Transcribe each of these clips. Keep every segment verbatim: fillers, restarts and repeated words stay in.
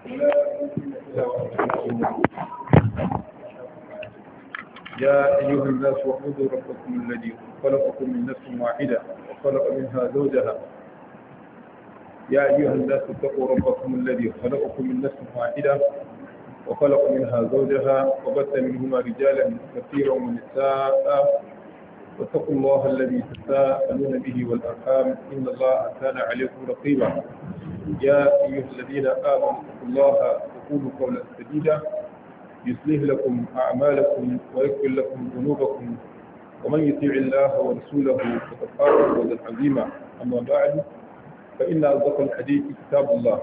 يا أيها الناس اعبدوا ربكم الذي خلقكم من نفس واحدة وخلق منها زوجها يا أيها الناس اتقوا ربكم الذي خلقكم من نفس واحدة وخلق منها زوجها وبث منهما رجالا كثيرا ونساء واتقوا الله الذي تساءلون به والأرحام إن الله كان عليكم رقيبا يا أيها الذين آمنوا اتقوا الله وقولوا قولا سديدا يصلح لكم أعمالكم ويغفر لكم ذنوبكم ومن يطيع الله ورسوله فقد فاز فوزا عظيما أما بعد فإن أصدق الحديث كتاب الله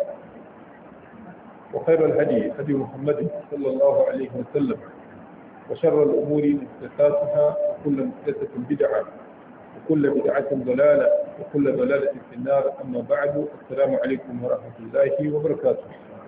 وخير الهدي هدي محمد صلى الله عليه وسلم وشر الأمور محدثاتها وكل محدثة بدعة وكل بدعة ضلالة وكل ضلالة في النار أما بعد السلام عليكم ورحمة الله وبركاته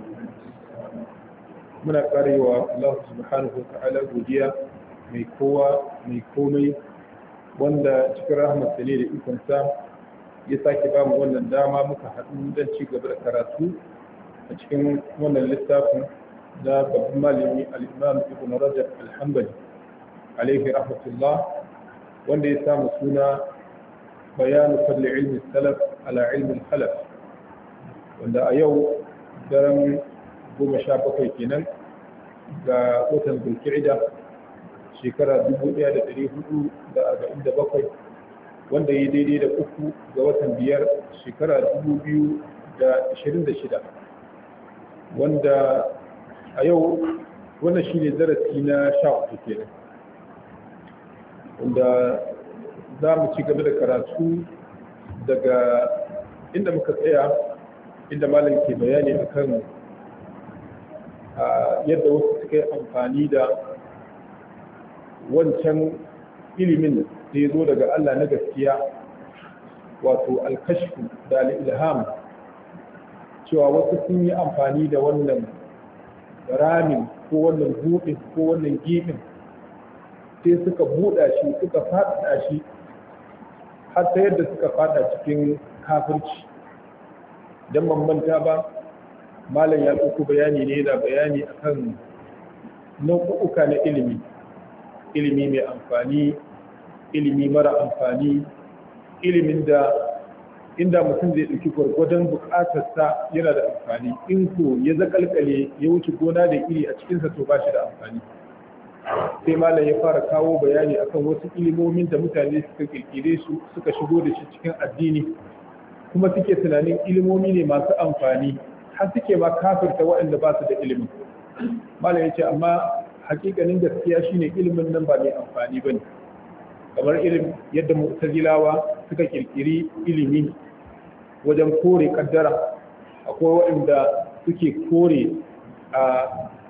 muna karewa Allah subhanahu wa ta'ala godiya mai kowa mai komai wanda cikin rahmatsa ne da ikonsa ya sake ba mu wannan dama muka haɗu don ci gaba da karatu a cikin wannan littafin da babban malami al-Imam Ibn Rajab al-Hanbali alaihi rahmatullah wanda ya samu suna bayanu fadli ilmi salaf ala ilmi al-khalaf wanda a yau daren goma sha bakwai kenan ga watan zulkida shekara dubu ɗaya da ɗari hudu da arba'in da bakwai wanda ya daidai da uku ga watan biyar shekara dubu biyu da ashirin da shida wanda a yau wannan shi ne darasi na sha uku kenan wanda za mu ci gaba da karatu daga inda muka tsaya inda malam ke bayani akan yadda wasu suka yi amfani da wancan ilimin da ya zo daga Allah na gaskiya wato alkashfu da al'ilham cewa wasu sun yi amfani da wannan ramin ko wannan buɗin ko wannan gibin sai suka buɗa shi suka faɗaɗa shi har ta yadda suka faɗa cikin kafirci don bambanta ba malam ya ɗauko bayani ne da bayani akan nau'uka na ilimi ilimi mai amfani ilimi mara amfani ilimin da inda mutum zai ɗauki gwargwadon buƙatarsa yana da amfani in ko ya zakalkale ya wuce gona da iri a cikinsa to ba shi da amfani sai malam ya fara kawo bayani akan wasu ilimomin da mutane suka kirkire su suka shigo da shi cikin addini kuma suke tunanin ilimomi ne masu amfani har suke ma kafirta waɗanda ba su da ilimin malam ya ce amma hakikanin gaskiya shine ilimin nan ba mai amfani bane kamar irin yadda mu'tazilawa suka kirkiri ilimi wajen kore kaddara akwai waɗanda suke kore a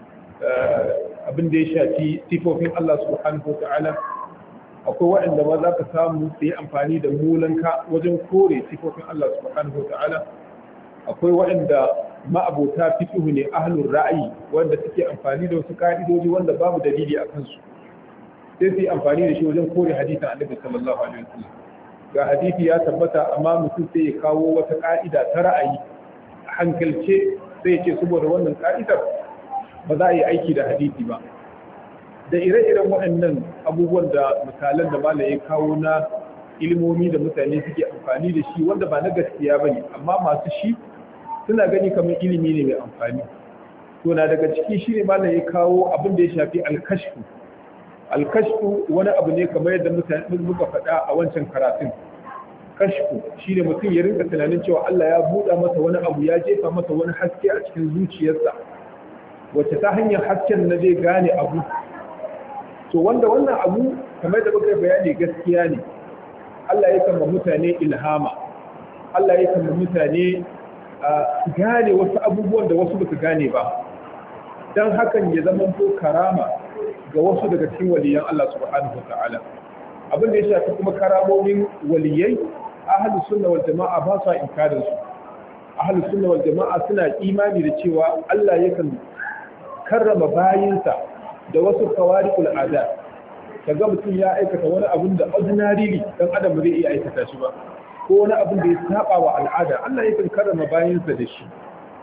abin da ya shafi sifofin Allah subhanahu wa ta'ala akwai waɗanda ma za ka samu su yi amfani da mulanka wajen kore sifofin Allah subhanahu wa ta'ala akwai waɗanda ma'abota fiqhu ne ahlur ra'ayi wanda suke amfani da wasu ka'idoji wanda babu dalili a kansu sai su yi amfani da shi wajen kore hadisin Annabi sallallahu alaihi wasallam ga hadisi ya tabbata amma mutum sai ya kawo wata ka'ida ta ra'ayi a hankalce sai ya ce saboda wannan ka'idar ba za a yi aiki da hadisi ba da ire-iren waɗannan abubuwan da misalan da malai ya kawo na ilimomi da mutane suke amfani da shi wanda ba na gaskiya bane amma masu shi suna gani kamar ilimi ne mai amfani to na daga ciki shi ne malam ya kawo abin da ya shafi alkashfu alkashfu wani abu ne kamar yadda mutane muka faɗa a wancan karatun kashfu shi ne mutum ya rinka tunanin cewa Allah ya buɗa masa wani abu ya jefa masa wani haske a cikin zuciyarsa wacce ta hanyar hasken na zai gane abu to wanda wannan abu kamar da muka bayani gaskiya ne Allah ya kama mutane ilhama Allah ya kama mutane su gane wasu abubuwan da wasu ba su gane ba don hakan ya zama ko karama ga wasu daga cikin waliyan Allah subhanahu wata'ala abin da ya shafi kuma karamomin waliyai ahlus sunna wal jama'a ba sa inkarin su ahlus sunna wal jama'a suna imani da cewa Allah yakan karrama bayinsa da wasu kawariqul ada kaga mutum ya aikata wani abin da ordinarily dan adam zai iya aikata shi ba ko wani abin da ya saba wa al'ada Allah yakan karrama bayinsa da shi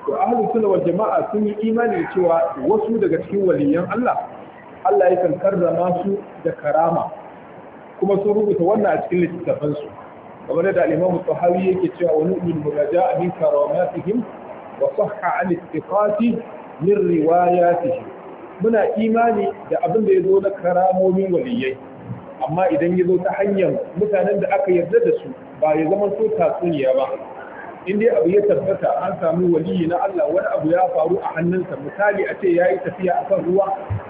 to ahlus sunna wal jama'a sun yi imani da cewa wasu daga cikin waliyan Allah Allah yakan karrama su da karama kuma sun rubuta wannan a cikin littattafan su kamar da al-Imam Tahawi yake cewa wa nu'minu bima ja'a min karamatihim wa sahha an istiqati min riwayatihim muna imani da abin da yazo na karamomin waliyai amma idan yazo ta hanyar mutanen da aka yarda da su ba ya zama so tatsuniya ba in dai abu ya tabbata an samu waliyi na Allah wani abu ya faru a hannunsa misali a ce yayi tafiya akan ruwa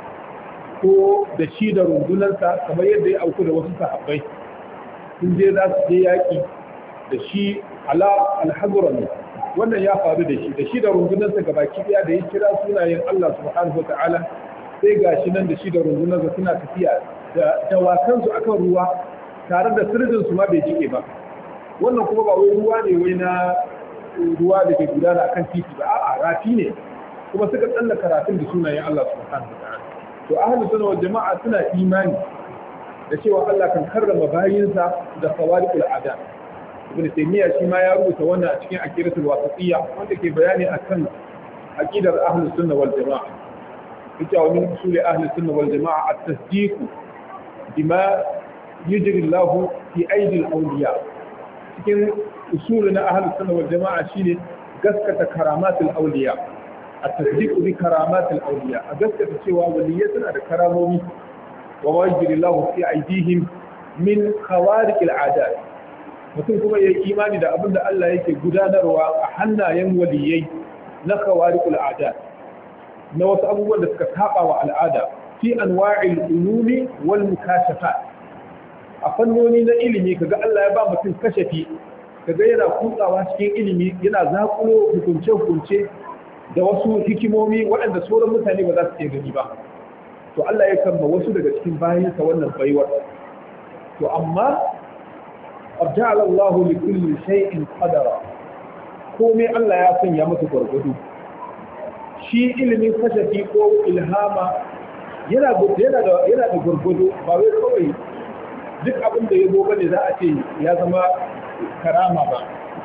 ko da shi da rundunansa kamar yadda ya auku da wasu sahabbai sun je za su je yaƙi da shi ala alhazurami wannan ya faru da shi da shi da rundunansa gabaki daya da ya kira sunayen Allah subhanahu wataala sai gashi nan da shi da rundunansa suna tafiya da dawakansu akan ruwa tare da sirrin su ma bai jike ba wannan kuma ba wai ruwa ne wai na ruwa da ke gudana akan titi ba a'a rafi ne kuma suka tsallaka rafin da sunayen Allah subhanahu wataala to ahlus sunna wal jama'a suna imani da cewa Allah kan karrama bayinsa da fawariqul ada ibn taymiya shi ma ya rubuta wannan a cikin aqidatul wasatiyya wanda ke bayani akan aqidar ahlus sunna wal jama'a ita wa min usuli ahlus sunna wal jama'a at-tasdiq bima yujri Allah fi aidi al-awliya cikin usuli na ahlus sunna wal jama'a shine gaskata karamatul awliya at-tasdiq bi karamatul awliya a gaskata cewa waliyai suna da karamomi wa yujri Allah fi aidihim min khawariqil adat mutum kuma ya yi imani da abin da Allah yake gudanarwa a hannayen waliyai na khawariqul adat na wasu abubuwan da suka saba wa al'ada fi anwa'il ulumi wal mukashafat a fannoni na ilimi kaga Allah ya ba mutum kashafi kaga yana kutsawa cikin ilimi yana zakulo hukunce hukunce da wasu hikimomi waɗanda sauran mutane ba za su iya gani ba to Allah ya kamba wasu daga cikin bayansa wannan baiwar to amma abja'ala Allahu li kulli shay'in qadara komai Allah ya sanya masa gurgudu shi ilimin kashafi ko ilhama yana yana da yana da gurgudu ba wai kawai duk abin da yazo bane za a ce ya zama karama ba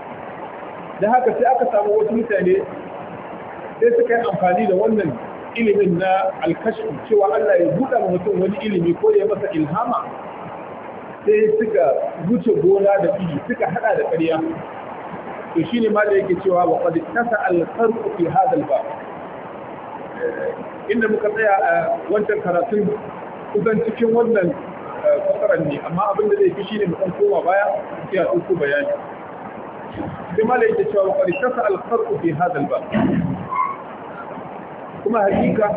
dan haka sai aka samu wasu mutane sai suka yi amfani da wannan ilimin na alkashf cewa Allah ya buɗa mutum wani ilimi ko ya masa ilhama sai suka wuce gona da iri suka hada da ƙarya to shine ma da yake cewa wa qad tasa al-farq fi hadha al-bab inda muka tsaya a wancan karatun kusan cikin wannan fasaran ne amma abin da zai fi shine mu kan koma baya sai a dauko bayani sai ma da yake cewa wa qad tasa al-farq fi hadha al-bab kuma hakika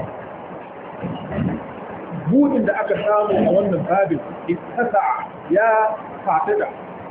budin da aka samu a wannan babin ittasa ya fatada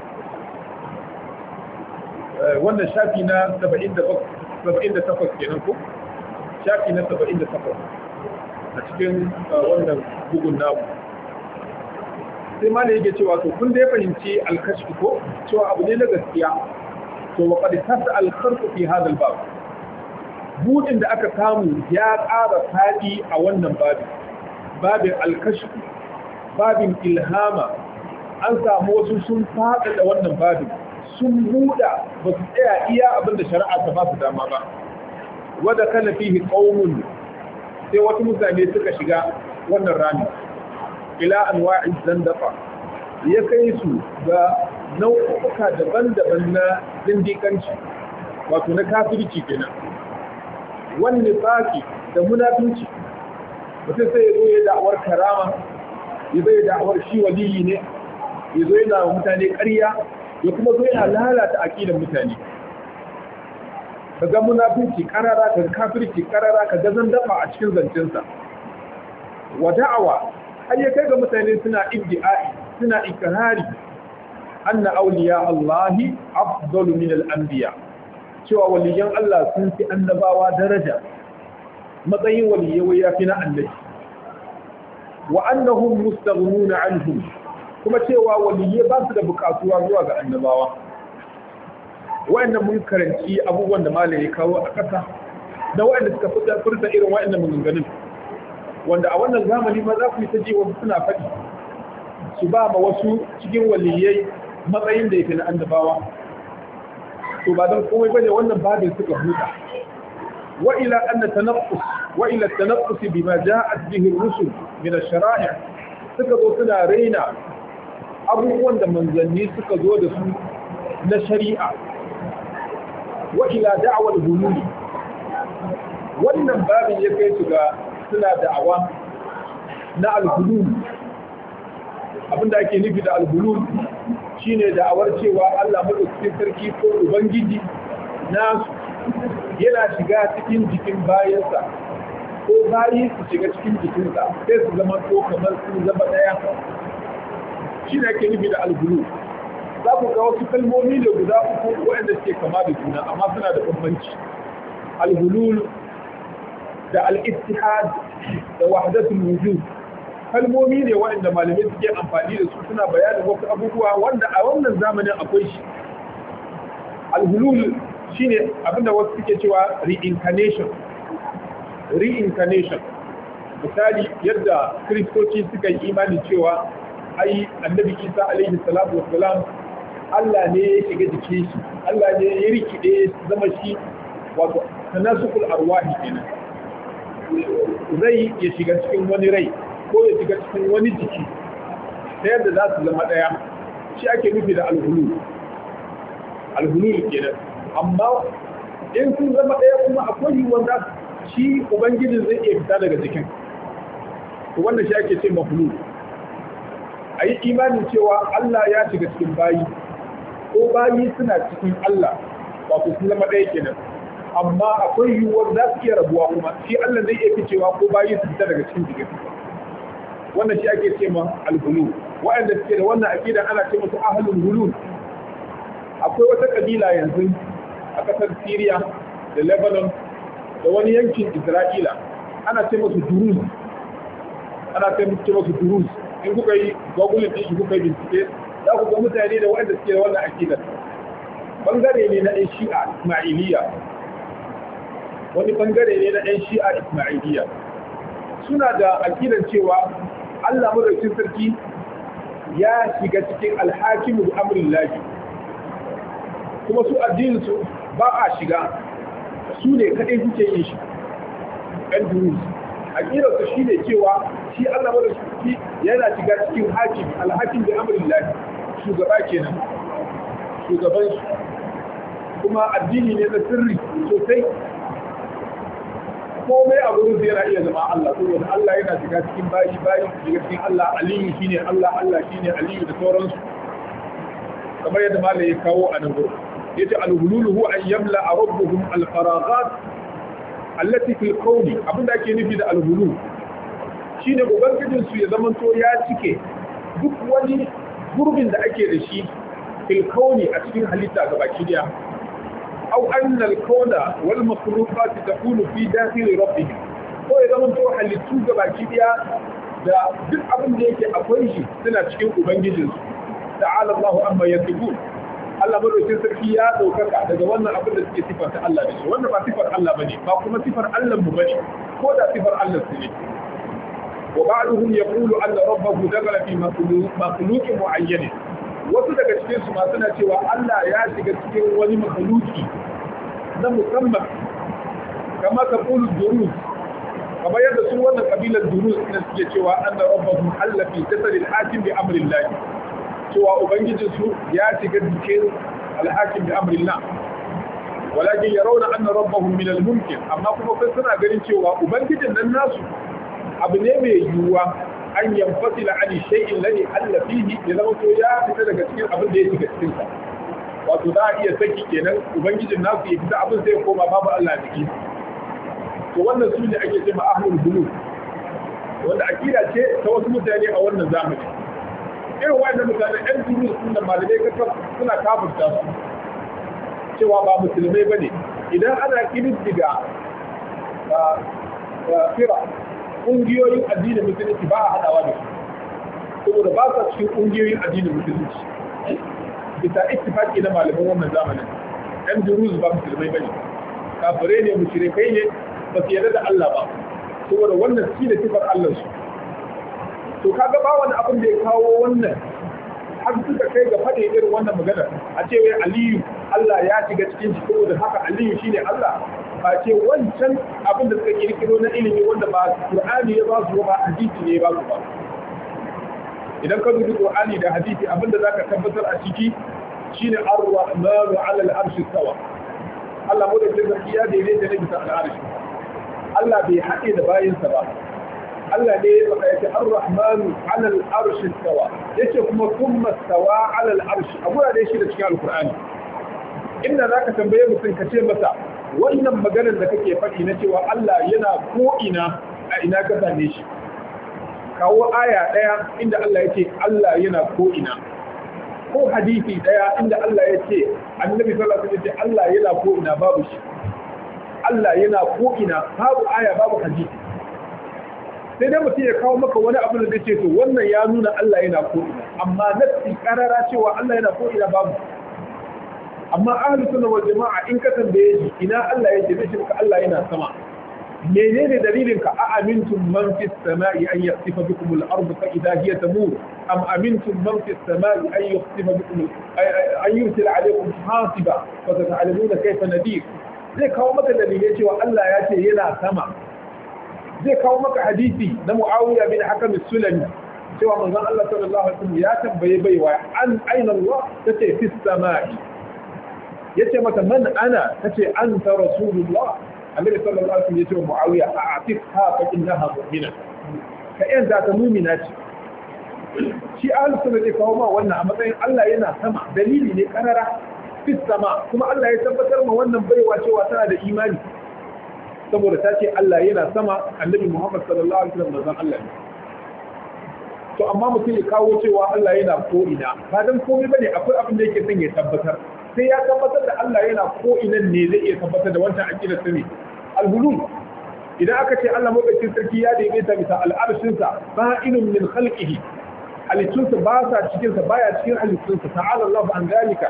wannan shafi na saba'in da takwas kenan ko shafi na saba'in da takwas a cikin wannan bugun namu sai ma ne yake cewa to kun da ya fahimci alkashfi ko cewa abu ne na gaskiya to wa qad tasa al-kharq fi hadha al-bab budin da aka samu ya ƙara fadi a wannan babin babin alkashfi babin ilhama an samu wasu sun faɗa da wannan babin sun buɗa ba su tsaya iya abin da shari'a ta ba su dama ba wadda kana fihi qaumun sai wasu mutane suka shiga wannan rami ila anwa'i zandaqa ya kai su ga nau'uka daban-daban na zindiƙanci wato na kafirci kenan wani faki da munafinci mutum sai ya zo ya da'awar karama ya zo ya da'awar shi waliyi ne ya zo yana wa mutane ƙarya ya kuma zo yana lalata aƙidan mutane ka ga munafinci karara ka kafirci karara ka ga zandaba a cikin zancensa wa da'awa har ya kai ga mutane suna iddi'ai suna ikrari anna awliya Allahi afdalu min al-anbiya cewa waliyan Allah sun fi annabawa daraja matsayin waliyai ya fi na annabi wa annahum mustaghnuna anhum kuma cewa waliyai ba su da bukatuwa zuwa ga annabawa wa'annan mun karanci abubuwan da malai ya kawo a ƙasa da wa'anda suka fita furta irin wa'annan maganganun wanda a wannan zamani ma za ku yi ta ji wasu suna faɗi su ba ma wasu cikin waliyai matsayin da ya fi na annabawa to ba don komai bane wannan babin suka huta wa ila anna tanaqqus wa ila tanaqqus bima ja'at bihi ar-rusul min ash-shara'i' suka zo suna raina abubuwan da manzanni suka zo da su na shari'a wa ila da'wal hululi wannan babin ya kai su ga suna da'awa na al-hulul abinda ake nufi da al-hulul shine da'awar cewa Allah madaukakin sarki ko ubangiji na yana shiga cikin jikin bayansa ko bayi su shiga cikin jikinsa sai su zama to kamar sun zama daya shine ake nufi da al-hulul za ku ga wasu kalmomi da guda uku waɗanda suke kama da juna amma suna da bambanci al-hulul da al-ittihad da wahdatul wujud kalmomi ne waɗanda malamai suke amfani da su suna bayanin wasu abubuwa wanda a wannan zamanin akwai shi al-hulul shine abinda wasu suke cewa reincarnation reincarnation misali yadda kristoci suka yi imani cewa ai annabi Isa alaihi salatu wassalam Allah ne ya shiga jikin shi Allah ne ya rikide zama shi wato tanasukul arwahi kenan rai ya shiga cikin wani rai ko ya shiga cikin wani jiki ta yadda za su zama ɗaya shi ake nufi da alhulul alhulul kenan amma in sun zama ɗaya kuma akwai yiwuwar da shi ubangijin zai iya fita daga jikin to wannan shi ake ce mahulul a yi imanin cewa Allah ya shiga cikin bayi ko bayi suna cikin Allah wato sun zama ɗaya kenan amma akwai yiwuwar za su iya rabuwa kuma shi Allah zai iya ficewa ko bayi su fita daga cikin jikin wannan shi ake ce ma al-hulul waɗanda suke da wannan aqida ana ce musu ahlul hulul akwai wata kabila yanzu a kasar Syria da Lebanon da wani yankin Isra'ila ana ce musu Duruz ana ce musu Duruz in kuka yi google din shi kuka yi bincike za ku ga mutane da waɗanda suke da wannan aqida bangare ne na ɗan Shi'a Ismailiyya wani bangare ne na ɗan Shi'a Ismailiyya suna da aqidan cewa Allah madaukakin sarki ya shiga cikin alhakimu da amrin lahi kuma su addininsu ba a shiga su ne kaɗai suke yin shi ɗan duru aƙirarsu shi ne cewa shi Allah madaukakin sarki yana shiga cikin hakim alhakim da amrin lahi shugaba kenan shugabansu kuma addini ne na sirri sosai komai a gurin yana iya zama Allah saboda Allah yana shiga cikin bayi bayi shiga cikin Allah aliyu shine Allah Allah shine aliyu da sauransu kamar yadda malai ya kawo a nan gurin yace al-hulul huwa an yamla rabbuhum al-faraghat allati fil kawn abinda ake nufi da al-hulul shine ubangijin su ya zamanto ya cike duk wani gurbin da ake da shi fil kawn a cikin halitta gabaki daya أو أن الكون والمخلوقات تكون في داخل ربهم ko ya zama to halittu gabaki daya da duk abin da yake akwai shi suna cikin ubangijinsu ta'ala Allahu amma yasifun Allah madaukakin sarki ya daukaka daga wannan abin da suke sifar ta Allah da shi wannan ba sifar Allah bane ba kuma sifar Allah mu bane ko da sifar Allah su ne wa ba'duhum yaqulu anna rabbahu dakhala fi makhluqin mu'ayyan wasu daga cikin su ma suna cewa Allah ya shiga cikin wani makhluki na musamman kama ta qulu durus kamar yadda su wannan kabilar durus ne suke cewa anna rabbahu halla fi jasad al-hakim bi amri Allah cewa ubangijin su ya shiga cikin al-hakim bi amri Allah walakin yarawna anna rabbahum min al-mumkin amma kuma sai suna ganin cewa ubangijin nan nasu abu ne mai yiwuwa an yanfasila an shay'in ladhi alla fihi ya zama to ya fita daga cikin abin da ya shiga cikin sa wato za a iya saki kenan ubangijin nasu ya fita abin sai ya koma babu Allah a ciki to wannan su ne ake cewa ahlul hulul wanda akida ce ta wasu mutane a wannan zamani irin wannan mutane ɗan duniya sun da malamai ka suna kafirta su cewa ba musulmai bane idan ana kididdiga fira ƙungiyoyin addinin musulunci ba a haɗawa da su saboda ba sa cikin ƙungiyoyin addinin musulunci bisa ittifaqi na malaman wannan zamanin ɗan duruz ba musulmai bane kafirai ne mushrikai ne ba su yarda da Allah ba saboda wannan shi da sifar Allah su to kaga ba wani abin da ya kawo wannan har suka kai ga faɗe irin wannan magana a ce wai Aliyu Allah ya shiga cikin shi saboda haka Aliyu shine Allah ba ce wancan abin da suka kirkiro na ilimi wanda ba Qur'ani ya ba su ba hadisi ne ya ba su ba idan ka dubi Qur'ani da hadisi abin da zaka tabbatar a ciki shine ar-rahmanu 'ala al-arshi istawa Allah mu da sarki ya daidaita ne bisa al-arshi Allah bai haɗe da bayinsa ba Allah ne ya faɗa yace ar-rahmanu 'ala al-arshi istawa yace kuma thumma istawa 'ala al-arshi a gurare shi da cikin al-Qur'ani inda zaka tambaye mutum ka ce masa wannan maganar da kake faɗi na cewa Allah yana ko ina a ina ka same shi kawo aya ɗaya inda Allah yake Allah yana ko ina ko hadisi ɗaya inda Allah yake annabi sallallahu alaihi wasallam Allah yana ko ina babu shi Allah yana ko ina babu aya babu hadisi sai dai mutum ya kawo maka wani abu da zai ce to wannan ya nuna Allah yana ko ina amma nasi karara cewa Allah yana ko ina babu amma ahlus sunna wal jamaa in ka tambaye shi ina Allah yake zai ce Allah yana sama menene dalilin ka a amintum man fis samai an yaqtifa bikum al ard fa idha hiya tamur am amintum man fis samai an yaqtifa bikum an yursila alaykum hasiba fa tata'lamuna kayfa nadir zai kawo maka dalilai cewa Allah ya ce yana sama zai kawo maka hadisi na Muawiya bin Hakam as-Sulami cewa manzon Allah sallallahu alaihi wasallam ya tambaye baiwa an aina Allah tace fis samai yace mata man ana tace anta rasulullah annabi sallallahu alaihi wasallam yace wa Muawiya a'tifha fa innaha mu'mina ka yanda ta mu'mina ce shi ahlus sunna ne kawo ma wannan a matsayin Allah yana sama dalili ne karara fis sama kuma Allah ya tabbatar ma wannan baiwa cewa tana da imani saboda ta ce Allah yana sama annabi Muhammad sallallahu alaihi wasallam manzon Allah ne to amma mutum ya kawo cewa Allah yana ko ina ba dan komai bane akwai abin da yake son ya tabbatar sai ya tabbatar da Allah yana ko ina ne zai iya tabbatar da wancan aqidar sa ne al-hulul idan aka ce Allah madaukakin sarki ya daidaita bisa al-arshin sa fa'ilun min khalqihi halittunsa ba sa cikin sa baya cikin halittunsa ta'ala Allah an dalika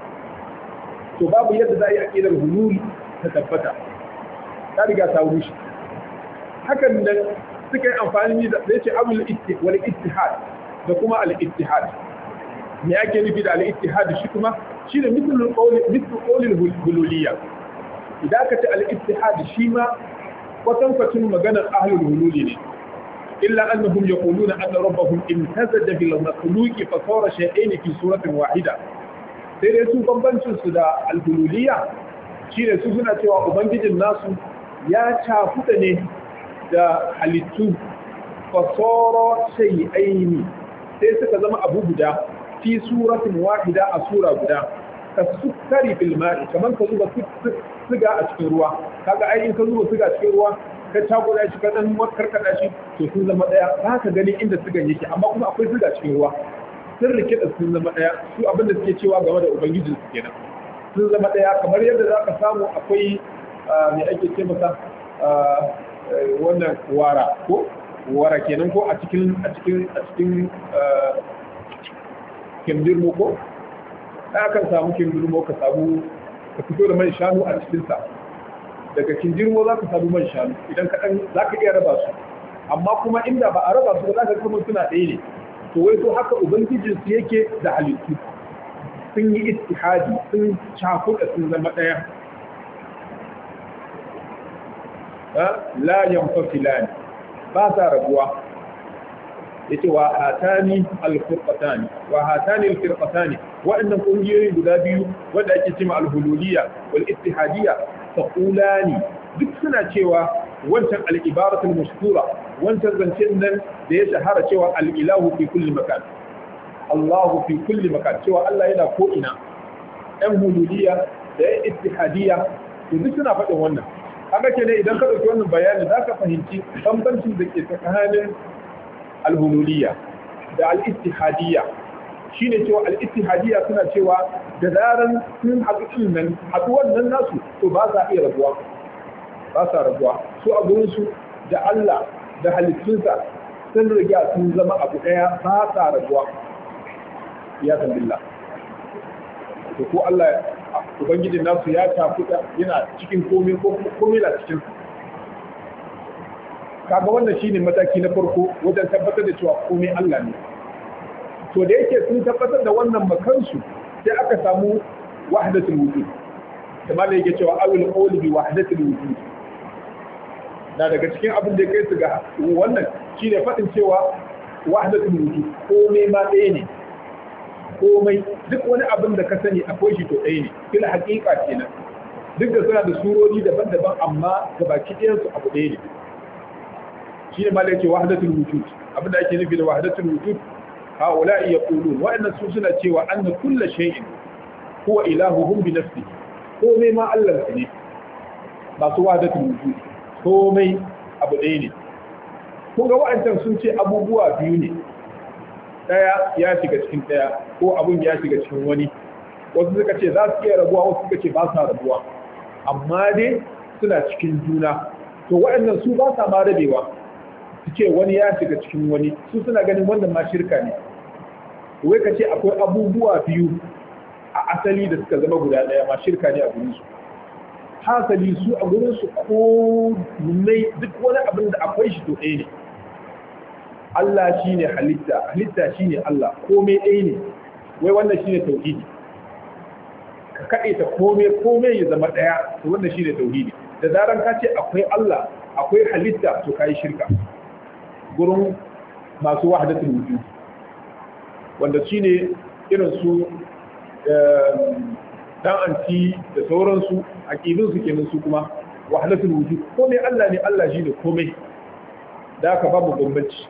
to babu yadda za a yi aqidar hulul ta tabbata ta riga ta rushe hakan nan suka yi amfani da yace abul wal ittihad da kuma al ittihad me ake nufi da al ittihad shi kuma shine mithlul qawli mithlul qawli hululiyya idan ka ce al ittihad shi ma kwatan kwatan maganar ahlul hululi ne illa annahum yaquluna anna rabbahum imtazaja bil makhluqi fa sara shay'ain fi suratin wahida sai dai su bambancin su da al hululiyya shine su suna cewa ubangijin nasu ya cafuta ne da halittu fasoro shay'aini sai suka zama abu guda fi suratin wahida a sura guda ka sukari fil ma'i kaman ka zuba suga a cikin ruwa kaga ai in ka zuba suga a cikin ruwa ka tagoda shi ka dan karkada shi to sun zama daya za ka gani inda sugan yake amma kuma akwai suga cikin ruwa sun rike da sun zama daya su abin da suke cewa game da ubangijin su kenan sun zama daya kamar yadda za ka samu akwai me ake ce masa wannan wara ko wara kenan ko a cikin a cikin a cikin kindirmo ko da akan samu kindirmo ka samu ka fito da man shanu a cikin sa daga kindirmo za ka samu man shanu idan ka dan za ka iya raba su amma kuma inda ba a raba su ba za ka kuma suna ɗaya ne to wai to haka ubangijin su yake da halittu sun yi ittihadi sun cakuɗa sun zama ɗaya la yanfasilan ba sa rabuwa yace wa hatani al-firqatani wa hatani al-firqatani wa'annan kungiyoyi guda biyu wanda ake cewa al-hululiyya wal ittihadiyya taqulani duk suna cewa wancan al-ibaratu al-mashhura wancan zancen nan da ya shahara cewa al-ilahu fi kulli makan Allahu fi kulli makan cewa Allah yana ko ina ɗan hululiyya da ittihadiyya to duk suna faɗin wannan haka ke ne idan ka ɗauki wannan bayani za ka fahimci bambancin da ke tsakanin alhululiyya da al'ittihadiyya shi ne cewa al'ittihadiyya suna cewa da zaran sun haɗu ɗin nan haɗuwar nan nasu to ba sa iya rabuwa ba sa rabuwa su a gurinsu da Allah da halittunsa sun riga sun zama abu ɗaya ba sa rabuwa ya san billah to ko Allah ubangijin nasu ya tafuta yana cikin komai ko komai na cikin kaga wannan shine mataki na farko wajen tabbatar da cewa komai Allah ne to da yake sun tabbatar da wannan makansu sai aka samu wahdatul wujud kamar da yake cewa awil qawli bi wahdatil wujud na daga cikin abin da kai su ga wannan shine fadin cewa wahdatul wujud komai ma ɗaya ne, komai duk wani abin da ka sani akwai shi to ɗaya ne fil haqiqa kenan, duk da suna da surori daban-daban amma gabaki ɗayan su abu ɗaya ne. shine ma da yake wahdatul wujud, abin da ake nufi da wahdatul wujud haula'i yaqulun wa'annan su suna cewa anna kullu shay'in huwa ilahuhum bi nafsihi, komai ma Allah ne, masu wahdatul wujud komai abu ɗaya ne. kun ga wa'ancan sun ce abubuwa biyu ne, ɗaya ya shiga cikin ɗaya ko abun ya shiga cikin wani, wasu suka ce za su iya rabuwa, wasu suka ce ba sa rabuwa, amma dai suna cikin juna. to wa'annan su ba sa ma rabewa, su ce wani ya shiga cikin wani, su suna ganin wannan ma shirka ne. wai ka ce akwai abubuwa biyu a asali da suka zama guda ɗaya ma shirka ne a gurinsu. hasali su a gurinsu ko mai duk wani abin da akwai shi to ɗaya ne. Allah shi ne halitta, halitta shi ne Allah, komai ɗaya ne. wai wannan shi ne tauhidi, ka kaɗe ta komai komai ya zama ɗaya, to wannan shi ne tauhidi. da zaran ka ce akwai Allah akwai halitta to ka yi shirka gurin masu wahdatul wujud, wanda shi ne irin su dan anti da sauransu aqidunsu kenan, su kuma wahdatul wujud komai Allah ne, Allah shi ne komai, da aka babu bambanci.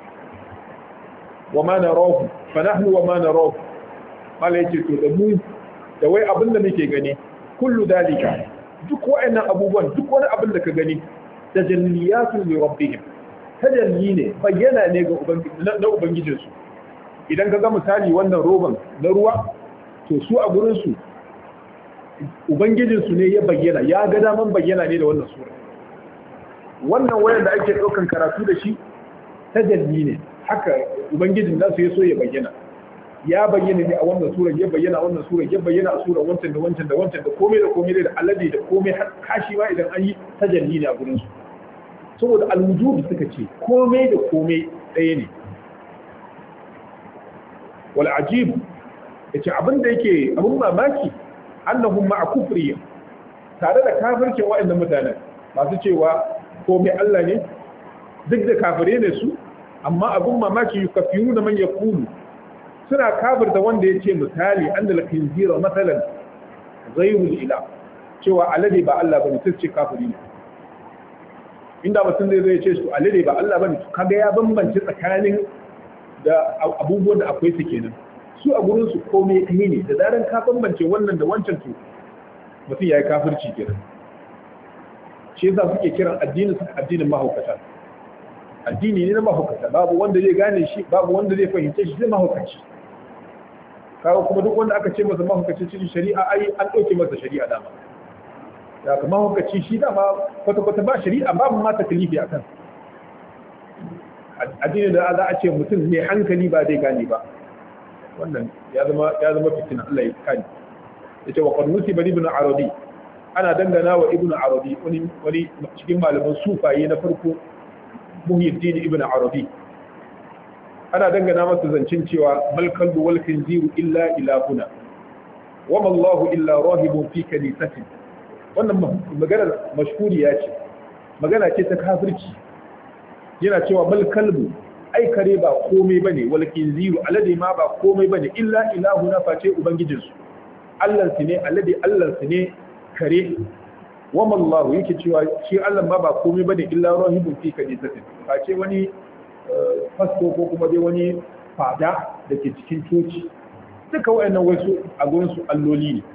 wa ma narahu fa nahnu wa ma narahu, malai ce to da mu da wai abin da muke gani, kullu dalika duk wa'annan abubuwan, duk wani abin da ka gani tajalliyatu li rabbihim, tajalli ne, bayyana ne ga ubangiji na ubangijinsu. idan ka ga misali wannan roban na ruwa, to su a gurin su ubangijinsu ne ya bayyana, ya ga daman bayyana ne da wannan sura. wannan wayan da ake ɗaukan karatu da shi tajalli ne, haka ubangijin nasu ya so ya bayyana, ya bayyana ne a wannan sura, ya bayyana a wannan sura, ya bayyana a sura wancan da wancan da wancan da komai da komai da alade da komai, kashi ma idan an yi tajalli ne a gurin su. saboda alwujud suka ce komai da komai ɗaya ne. wal ajib yace abin da yake abin mamaki annahum ma'a kufri, tare da kafircin wa'annan mutanen masu cewa komai Allah ne, duk da kafire ne su, amma abin mamaki yukafiru da man yaqulu, suna kafirta wanda ya ce misali annal khinzira masalan ghayrul ilah, cewa alade ba Allah bane, sai ce kafiri ne. inda mutum zai zai ce su alade ba Allah bane, kaga ya bambance tsakanin da abubuwan da akwai su kenan. su a gurin su komai ɗaya ne, da zaran ka bambance wannan da wancan to mutum yayi kafirci kenan. shi yasa suke kiran addinin su addinin mahaukata, addini ne na mahaukata, babu wanda zai gane shi, babu wanda zai fahimce shi, sai mahaukaci. kawo kuma duk wanda aka ce masa mahaukaci cikin shari'a ai an ɗauke masa shari'a dama. da kuma mahaukaci shi dama kwata-kwata ba shari'a, babu ma taklifi a kan addini da za a ce mutum ne hankali ba zai gane ba, wannan ya zama ya zama fitina, Allah ya kani. yace wa qad nusiba ibn arabi, ana dangana wa ibn arabi wani wani cikin malaman sufaye na farko, Muhyiddin ibn Arabi, ana dangana masa zancin cewa mal kalbu wal khinziru illa ilahuna wa ma Allahu illa rahibun fi kanisatin. wannan magana mashhuriya ce, magana ce ta kafirci. yana cewa mal kalbu, ai kare ba komai bane, wal khinziru alade ma ba komai bane, illa ilahuna face ubangijinsu. Allah su ne alade, Allah su ne kare. wa mallahu yake cewa shi Allah ma ba komai bane illa rahibun fi kanisatin, face wani fasto ko kuma dai wani fada da ke cikin coci. duka wayannan wasu a gurin su alloli ne.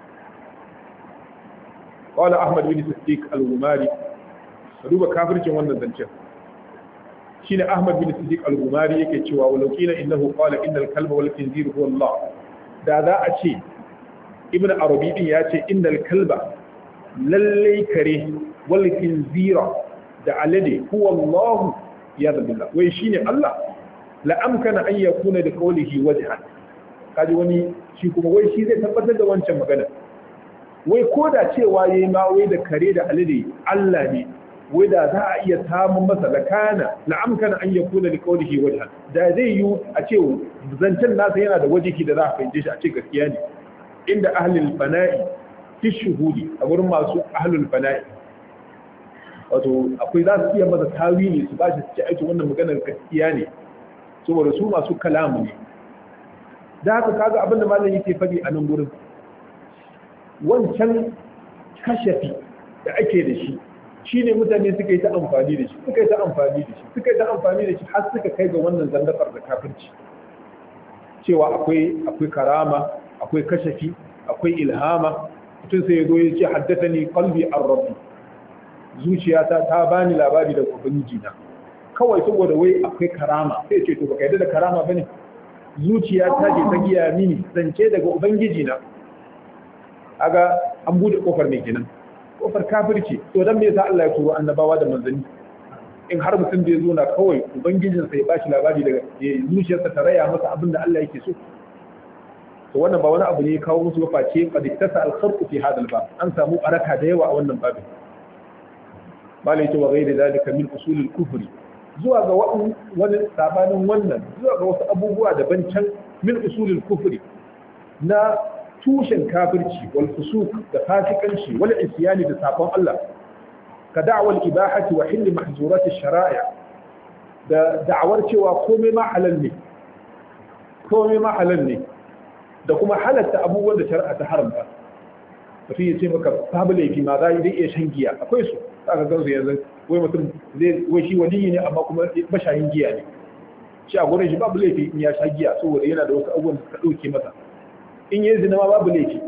qala ahmad bin siddiq al-gumari, duba kafircin wannan zancen shine ahmad bin siddiq al-gumari yake cewa walau qila innahu qala innal kalba wal khinzir huwa Allah, da za a ce ibnu arabi din ya ce innal kalba, lallai kare, wal khinzira da alade, huwa Allah ya billah, wai shine Allah, la amkana an yakuna da qawlihi wajhan. kaji wani shi kuma wai shi zai tabbatar da wancan magana, wai ko da cewa yayi ma wai da kare da alade Allah ne, wai da za a iya samun masa la kana la amkana an yakuna da qawlihi wajhan, da zai yi a ce zancen nasa yana da wajihi da za a fahimce shi a ce gaskiya ne. inda ahlul fana'i fi shuhudi a gurin masu ahlul fana'i wato akwai za su iya masa tawili su ba shi su ci aiki wannan maganar gaskiya ne saboda su masu kalamu ne da haka kaga abin da malam yake faɗi a nan gurin wancan kashafi da ake da shi shine mutane suka yi ta amfani da shi suka yi ta amfani da shi suka yi ta amfani da shi har suka kai ga wannan zandafar da kafirci cewa akwai akwai karama akwai kashafi akwai ilhama mutum sai ya zo ya ce haddathani qalbi ar-rabbi zuciyata ta bani labari da ubangiji na kawai saboda wai akwai karama sai ce to baka yarda da karama bane zuciyata ce ta giya mini zance daga ubangiji na aga an bude kofar ne kenan kofar kafirci to dan me yasa Allah ya turo annabawa da manzanni in har mutum da ya zo na kawai ubangijin sai ya bashi labari daga zuciyarsa ta raya masa abin da Allah yake so to wannan ba wani abu ne ya kawo musu face qad ittasa al-kharqu fi hadha al-bab an samu baraka da yawa a wannan babin malai ta wa gairi zalika min usul al-kufri zuwa ga wani sabanin wannan zuwa ga wasu abubuwa daban can min usul al-kufri na tushen kafirci wal fusuq da fasikanci wal isyani da sabon Allah ka da'awar ibahati wa hilli mahzurat ash-shara'i da da'awar cewa komai ma halal ne komai ma halal ne da kuma halatta abubuwan da shari'a ta haramta mutum ya ce maka babu laifi ma za yi iya shan giya akwai su aka gan su yanzu wai mutum zai wai shi waliyi ne amma kuma mashayin giya ne shi a gurin shi babu laifi in ya sha giya saboda yana da wasu abubuwan da suka dauke masa in yi zina ma babu laifi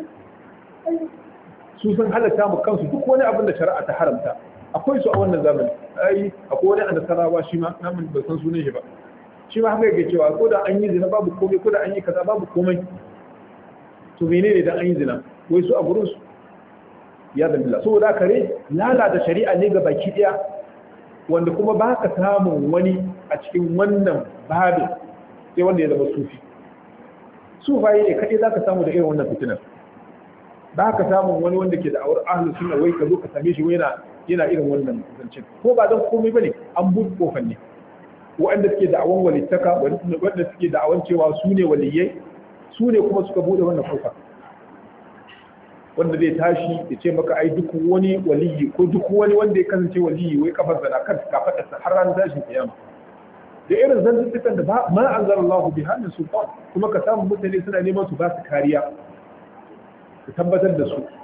su sun halatta mu kansu duk wani abin da shari'a ta haramta akwai su a wannan zamani ai akwai wani a nasarawa shi ma namun ban san sunan shi ba shi ma haka yake cewa ko da an yi zina babu komai ko da an yi kaza babu komai to menene dan an yi zina wai su a gurin su ya zambila saboda kare lalata shari'a ne ga baki daya wanda kuma ba ka samun wani a cikin wannan babin sai wanda ya zama sufi sufaye ne kaɗai za ka samu da irin wannan fitinar ba ka samun wani wanda ke da awar ahlus sunna wai ka zo ka same shi yana yana irin wannan zancen ko ba don komai bane an buɗe kofar ne waɗanda suke da awon walittaka waɗanda suke da awon cewa su ne waliyai su ne kuma suka buɗe wannan kofa wanda zai tashi ya ce maka ai duk wani waliyi ko duk wani wanda ya kasance waliyi wai kafarsa na kan kafadarsa har ranar tashin kiyama da irin zantuttukan da ma anzalallahu bi hannun sultan kuma ka samu mutane suna neman su ba su kariya su tabbatar da su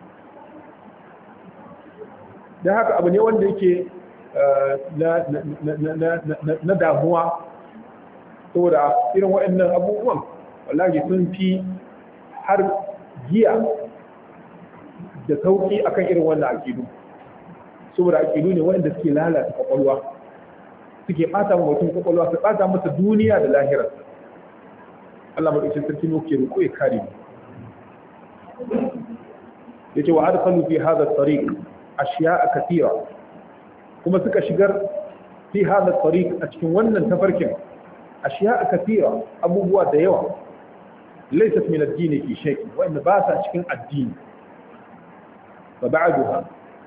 da haka abu ne wanda yake na damuwa saboda irin waɗannan abubuwan wallahi sun fi har giya da sauki akan irin wannan akidu saboda akidu ne waɗanda suke lalata kwakwalwa suke ɓata wa mutum kwakwalwa su ɓata masa duniya da lahirar Allah maɗaukin sarki ne ke roƙo ya kare mu yace wa adkhalu fi hadha at-tariq ashiya'a kathira kuma suka shigar fi hadha at-tariq a cikin wannan tafarkin ashiya'a kathira abubuwa da yawa laysat min ad-din fi shay wa inna ba sa cikin addini fa ba'daha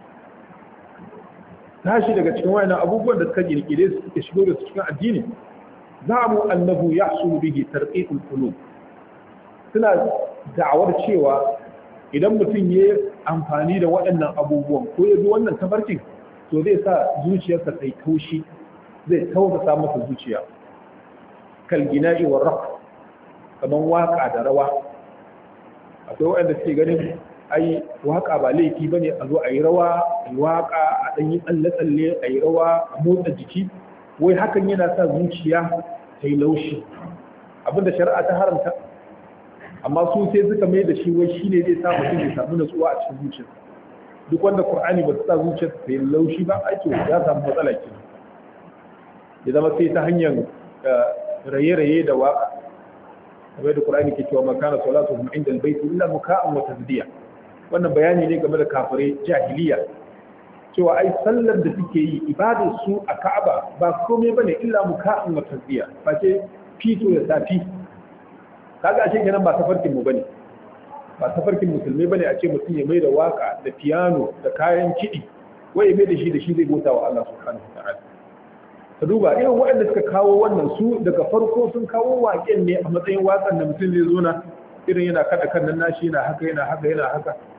tashi daga cikin wayannan abubuwan da suka kirkire su suka shigo da su cikin addini za'amu annahu yahsulu bihi tarqiqul qulub suna da'awar cewa idan mutum ya amfani da waɗannan abubuwan ko ya bi wannan tafarkin to zai sa zuciyarsa ta yi taushi zai tausasa masa zuciya kalgina'i wa raq kaman waka da rawa akwai waɗanda suke ganin ai waka ba laifi bane a zo a yi rawa a yi waka a ɗan yi tsalle-tsalle a yi rawa a motsa jiki wai hakan yana sa zuciya ta yi laushi abinda shari'a ta haramta amma su sai suka mai da shi wai shi ne zai sa mutum ya samu natsuwa a cikin zuciya duk wanda qur'ani ba su sa zuciyarsa ta yi laushi ba ai to ya samu matsala ke ya zama sai ta hanyar raye-raye da waka kamar da qur'ani ke cewa makana salatuhum inda albayt illa muka'an wa tazdiya wannan bayani ne game da kafirai jahiliya cewa ai sallar da suke yi ibadar su a Ka'aba ba komai bane illa muka'an wa tazdiya ba ce fito da safi kaga ashe kenan ba tafarkin mu bane ba tafarkin musulmai bane a ce mutum ya mai da waka da piano da kayan kidi wai ya mai da shi da shi zai bauta wa Allah subhanahu wataala ka duba irin waɗanda suka kawo wannan su daga farko sun kawo waƙen ne a matsayin waƙan da mutum zai zo na irin yana kada kan nan nashi yana haka yana haka yana haka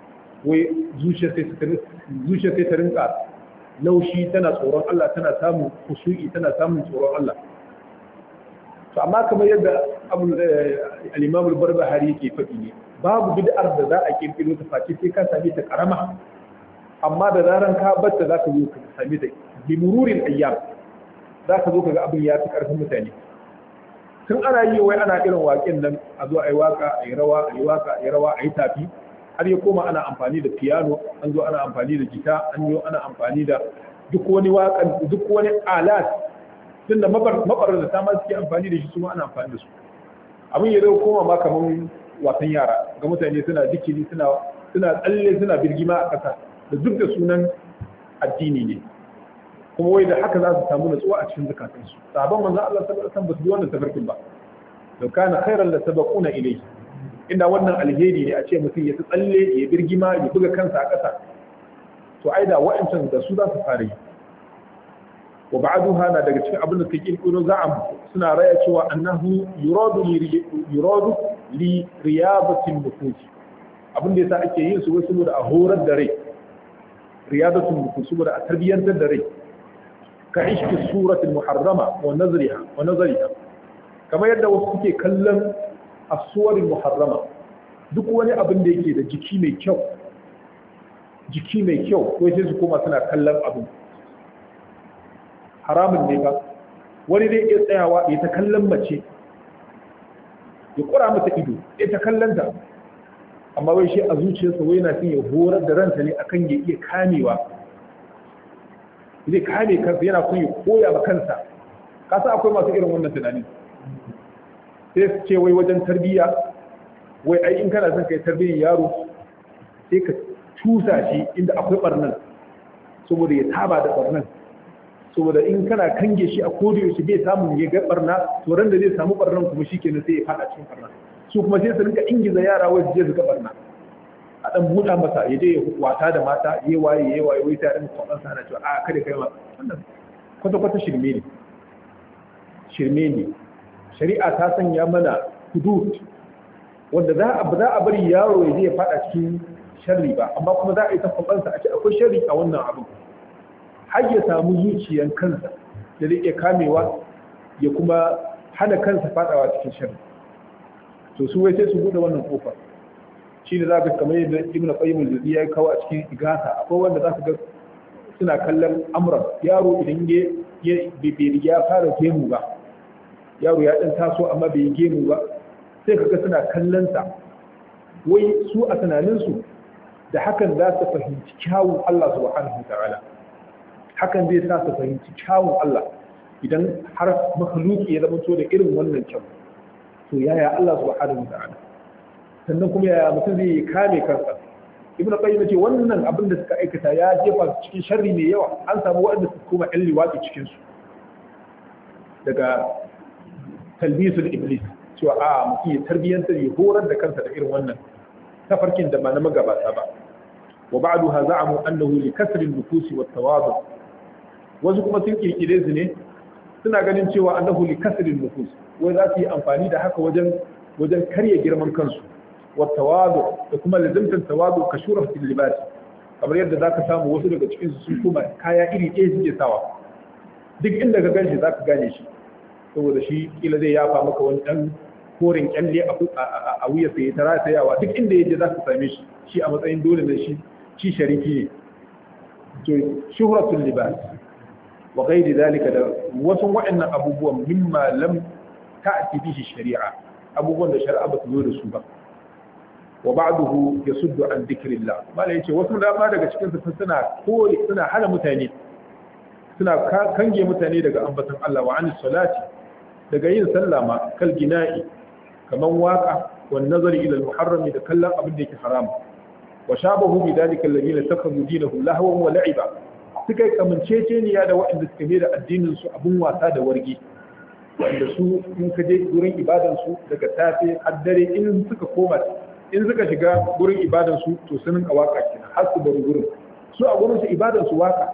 wai zuciya sai ta zuciya sai ta rinka laushi, tana tsoron Allah, tana samun khushu'i, tana samun tsoron Allah. to amma kamar yadda al-Imam al-Barbahari yake faɗi ne, babu bid'ar da za a kirkiro ta face sai ka same ta karama, amma da zaran ka batta zaka zo ka same ta bi mururin ayyam, zaka zo kaga abin ya fi karfin mutane. tun ana yi wai ana irin waƙin nan, a zo ayi waka ayi rawa ayi waka ayi rawa ayi tafi, har ya koma ana amfani da piano, an zo ana amfani da gita, an zo ana amfani da duk wani waƙan duk wani alat, tunda mabarar da ta ma suke amfani da shi su ma ana amfani da su. abin ya zai koma ma kamar wasan yara, ga mutane suna dikiri, suna suna tsalle, suna birgima a ƙasa, da duk da sunan addini ne, kuma wai da haka za su samu natsuwa a cikin zakatansu. Sahabban manzon Allah sallallahu alaihi wasallam ba su bi wannan tafarkin ba. to kana khairan la sabaquna ilayhi, inda wannan alheri ne a ce mutum ya tsalle, ya birgima, ya buga kansa a ƙasa, to ai da wa'ancan da su za su fara yi. wa ba'duha na daga cikin abin da take kirkiro za'am, suna raya cewa annahu yuradu li yuradu li riyadatin nufus, abin da yasa ake yin su wai saboda a horar da rai, riyadatin nufus, saboda a tarbiyantar da rai, ka ishki suratul muharrama wa nazriha wa nazriha, kamar yadda wasu suke kallon as-suwarul muharrama, duk wani abin da yake da jiki mai kyau, jiki mai kyau, ko sai su koma suna kallon abin haramun ne ba. Wani zai iya tsayawa ya ta kallon mace, ya kura mata ido, ya ta kallon ta, amma wai shi a zuciyarsa wai na son ya horar da ranta ne akan ya iya kamewa, zai kame kansa, yana son ya koya ma kansa. Kasa akwai masu irin wannan tunanin, sai su ce wai wajen tarbiyya, wai ai in kana son kai tarbiyyar yaro sai ka cusa shi inda akwai barnan, saboda ya taba da barnan, saboda in kana kange shi a kodiyo shi bai samu ya ga barna, to ran da zai samu barnan kuma shikenan sai ya fada cikin barna. Su kuma sai su rinka ingiza yara wai su je su ga barna, a dan buɗa masa ya je ya wata da mata, ya waye ya waye, wai sai dan kwaban sa na cewa a kada kai ma wannan kwata kwata shirme ne, shirme ne. Shari'a ta sanya mana hudud wanda za a za a bari yaro ya je ya fada cikin sharri ba, amma kuma za a yi ta kwaban sa a ce akwai sharri a wannan abu, har ya samu zuciyan kansa da zai iya kamewa ya kuma hana kansa fadawa cikin sharri. To su wai sai su bude wannan kofa, shi ne za ka kamar yadda Ibn Qayyim al-Jawziyya ya kawo a cikin Ighatha, akwai wanda za su ga suna kallon amran yaro idan ya bai ya fara gemu ba, yaro ya dan taso amma bai gemu ba, sai kaga suna kallon sa, wai su a tunanin su da hakan za su fahimci kyawun Allah subhanahu wa ta'ala, hakan zai sa su fahimci kyawun Allah. Idan har makhluki ya zama to da irin wannan kyau, to yaya Allah subhanahu wa ta'ala, sannan kuma yaya mutum zai kame kansa. Ibn Qayyim ce wannan abin da suka aikata ya jefa su cikin sharri mai yawa. An samu waɗanda su kuma ƴan liwaɗi cikin su daga talbisul iblis, cewa a mutum ya tarbiyyantar ya horar da kansa da irin wannan tafarkin da ba na magabata ba. wa ba'duha za'amu annahu li kasri an-nufus wa tawadu, wasu kuma sun kirkire su ne suna ganin cewa annahu li kasri an-nufus, wai za su yi amfani da haka wajen wajen karya girman kansu, wa tawadu da kuma lazimtan tawadu ka shura fil libas, kamar yadda zaka samu wasu daga cikin su sun kuma kaya iri ɗaya suke sawa, duk inda ka ganshi zaka gane shi, saboda shi kila zai yafa maka wani dan korin kyalle a wuya sai ta ratayawa, duk inda yaje zaka same shi, shi a matsayin dole ne shi shi shariki ne. to shuhratul libas wa ghairi zalika, da wasu wa'annan abubuwan mimma lam ta'ti bihi shari'a, abubuwan da shari'a ba ta zo da su ba. wa ba'dahu yasuddu an dhikrillah, malai yace wasu da ba daga cikin su suna kore, suna hana mutane, suna kange mutane daga ambaton Allah, wa anis salati, daga yin sallah ma, kal gina'i, kaman waka, wan nazari ila al-muharrami, da kallon abin da yake haram. wa shabahu bi dalika alladhina takhadhu dinahum lahwan wa la'iba, suka kamanceceniya da waɗanda suka mai da addinin su abun wasa da wargi, wanda su in ka je gurin ibadan su daga safe har dare, in suka koma in suka shiga gurin ibadan su to sun ka waka kenan har su bar gurin, su a gurin su ibadan su waka,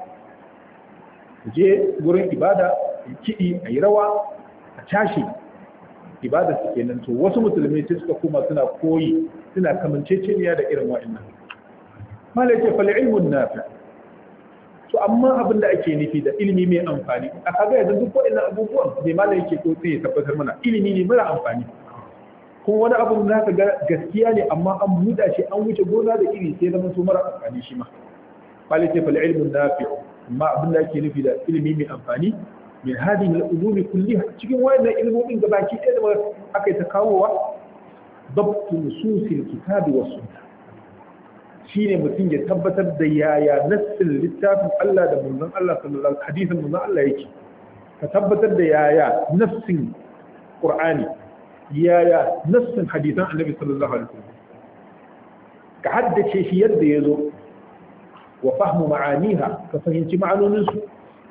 je gurin ibada kiɗi a yi rawa a tashi, ibada su kenan. To wasu musulmai sai suka koma suna koyi, suna kamanceceniya da irin wa'annan. malaka fal ilmun nafi to amma abin da ake nufi da ilimi mai amfani a kaga yanzu duk waɗannan abubuwan mai malaka yake ko sai ya tabbatar mana ilimi ne mara amfani kuma wani abu da ka ga gaskiya ne amma an buɗa shi an wuce gona da iri sai zama su mara amfani shi ma malaka fal ilmun nafi amma abin da ake nufi da ilimi mai amfani min hadhihi al-ulum kulliha cikin wayannan ilmomin gabaki ɗaya da aka yi ta kawowa dabt nusus al-kitab wa sunnah shine mutum ya tabbatar da yaya nassin littafin Allah da manzon Allah sallallahu alaihi hadisin manzon Allah yake ka tabbatar da yaya nassin Qur'ani yaya nassin hadisan Annabi sallallahu alaihi wasallam ka haddace shi yadda yazo wa fahmu ma'aniha ka fahimci ma'anonin su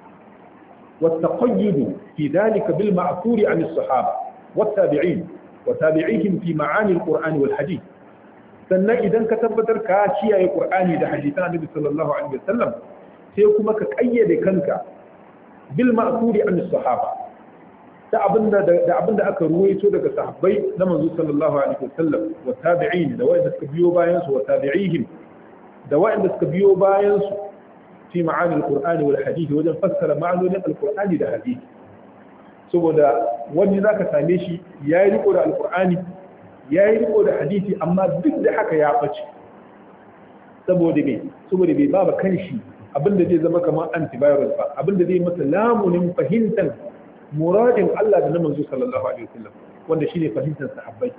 والتقيد في ذلك بالمأثور عن الصحابة والتابعين وتابعيهم في معاني القرآن والحديث sannan idan ka tabbatar ka kiyaye Qur'ani da hadisan Annabi sallallahu alaihi wasallam sai kuma ka kayyade kanka bil ma'thuri an sahaba da abinda da abinda aka ruwaito daga sahabbai na manzo sallallahu alaihi wasallam wa tabi'in da wanda suka biyo bayan su wa tabi'ihim da wanda suka biyo bayan su fi ma'ani al-Qur'ani wal hadith wajen fassara ma'anonin al-Qur'ani da hadith saboda wani zaka same shi yayi riko da al-Qur'ani ya yi riko da hadisi amma duk da haka ya ɓace saboda me saboda bai ba kanshi abinda zai zama kamar antivirus ba abinda zai masa lamunin fahimtar muradin Allah da na manzo sallallahu alaihi wasallam wanda shine fahimtar sahabbai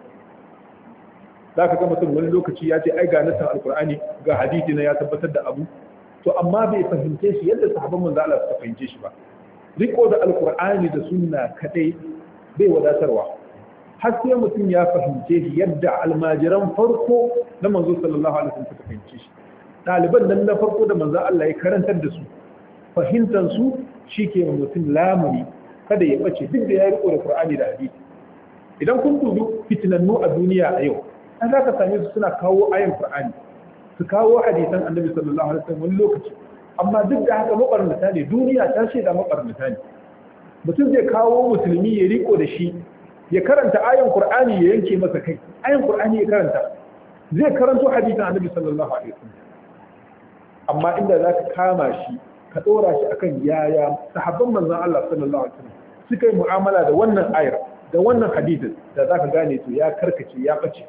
zaka ga mutum wani lokaci ya ce ai ga nasan alqur'ani ga hadisi na ya tabbatar da abu to amma bai fahimce shi yadda sahabban manzo Allah suka fahimce shi ba riko da alqur'ani da sunna kadai bai wadatarwa har sai mutum ya fahimce shi yadda almajiran farko na manzo sallallahu alaihi wasallam suka fahimce shi ɗaliban nan na farko da manzo Allah ya karantar da su fahimtar su shike ma mutum lamuni kada ya bace duk da ya riko da Qur'ani da hadisi idan kun dubi fitinannu a duniya a yau an zaka same su suna kawo ayan Qur'ani su kawo hadisan Annabi sallallahu alaihi wasallam wani lokaci amma duk da haka mabarnata ne duniya ta shaida mabarnata ne mutum zai kawo musulmi ya riko da shi ya karanta ayan Qur'ani ya yanke masa kai ayan Qur'ani ya karanta zai karanto hadisin Annabi sallallahu alaihi wasallam amma inda zaka kama shi ka dora shi akan yaya sahabban manzon Allah sallallahu alaihi wasallam suka yi mu'amala da wannan ayar da wannan hadisin da zaka gane to ya karkace ya bace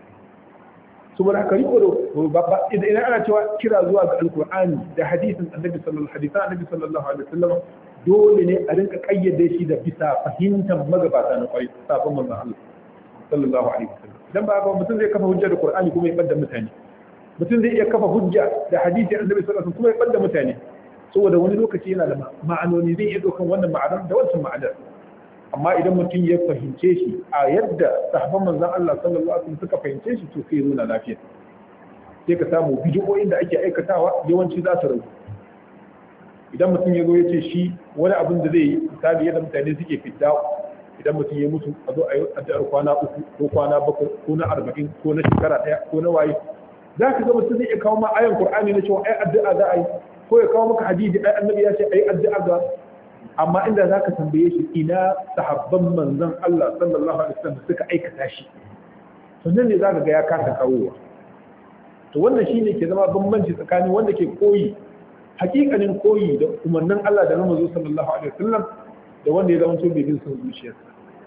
saboda haka riko da idan ana cewa kira zuwa ga alqur'ani da hadisin Annabi sallallahu alaihi wasallam Annabi sallallahu alaihi wasallam dole ne a rinka kayyade shi da bisa fahimtar magabata na kwai sabon manzon Allah sallallahu alaihi wasallam idan ba ga mutum zai kafa hujja da Qur'ani kuma ya bada mutane mutum zai iya kafa hujja da hadisi Annabi sallallahu alaihi wasallam kuma ya bada mutane saboda wani lokaci yana da ma'anoni zai iya dokan wannan ma'anar da wancan ma'anar amma idan mutum ya fahimce shi a yadda sahabban manzon Allah sallallahu alaihi wasallam suka fahimce shi to sai nuna lafiya sai ka samu bid'o'in da ake aikatawa yawanci za su rabu idan mutum ya zo ya ce shi wani abin da zai yi misali yadda mutane suke fidda idan mutum ya mutu a zo a yi addu'ar kwana uku ko kwana bakwai ko na arba'in ko na shekara ɗaya ko na waye za ka ga mutum zai iya kawo ma ayan Qur'ani na cewa ai addu'a za a yi ko ya kawo maka hadisi ai annabi ya ce ai addu'a ga amma inda za ka tambaye shi ina sahabban manzon Allah sallallahu alaihi wasallam suka aikata shi to nan ne za ka ga ya kasa kawowa to wannan shine ke zama bambanci tsakanin wanda ke koyi hakikanin koyi da umarnin Allah da Nabi sallallahu alaihi wasallam da wanda ya zama to bai bin son zuciyarsa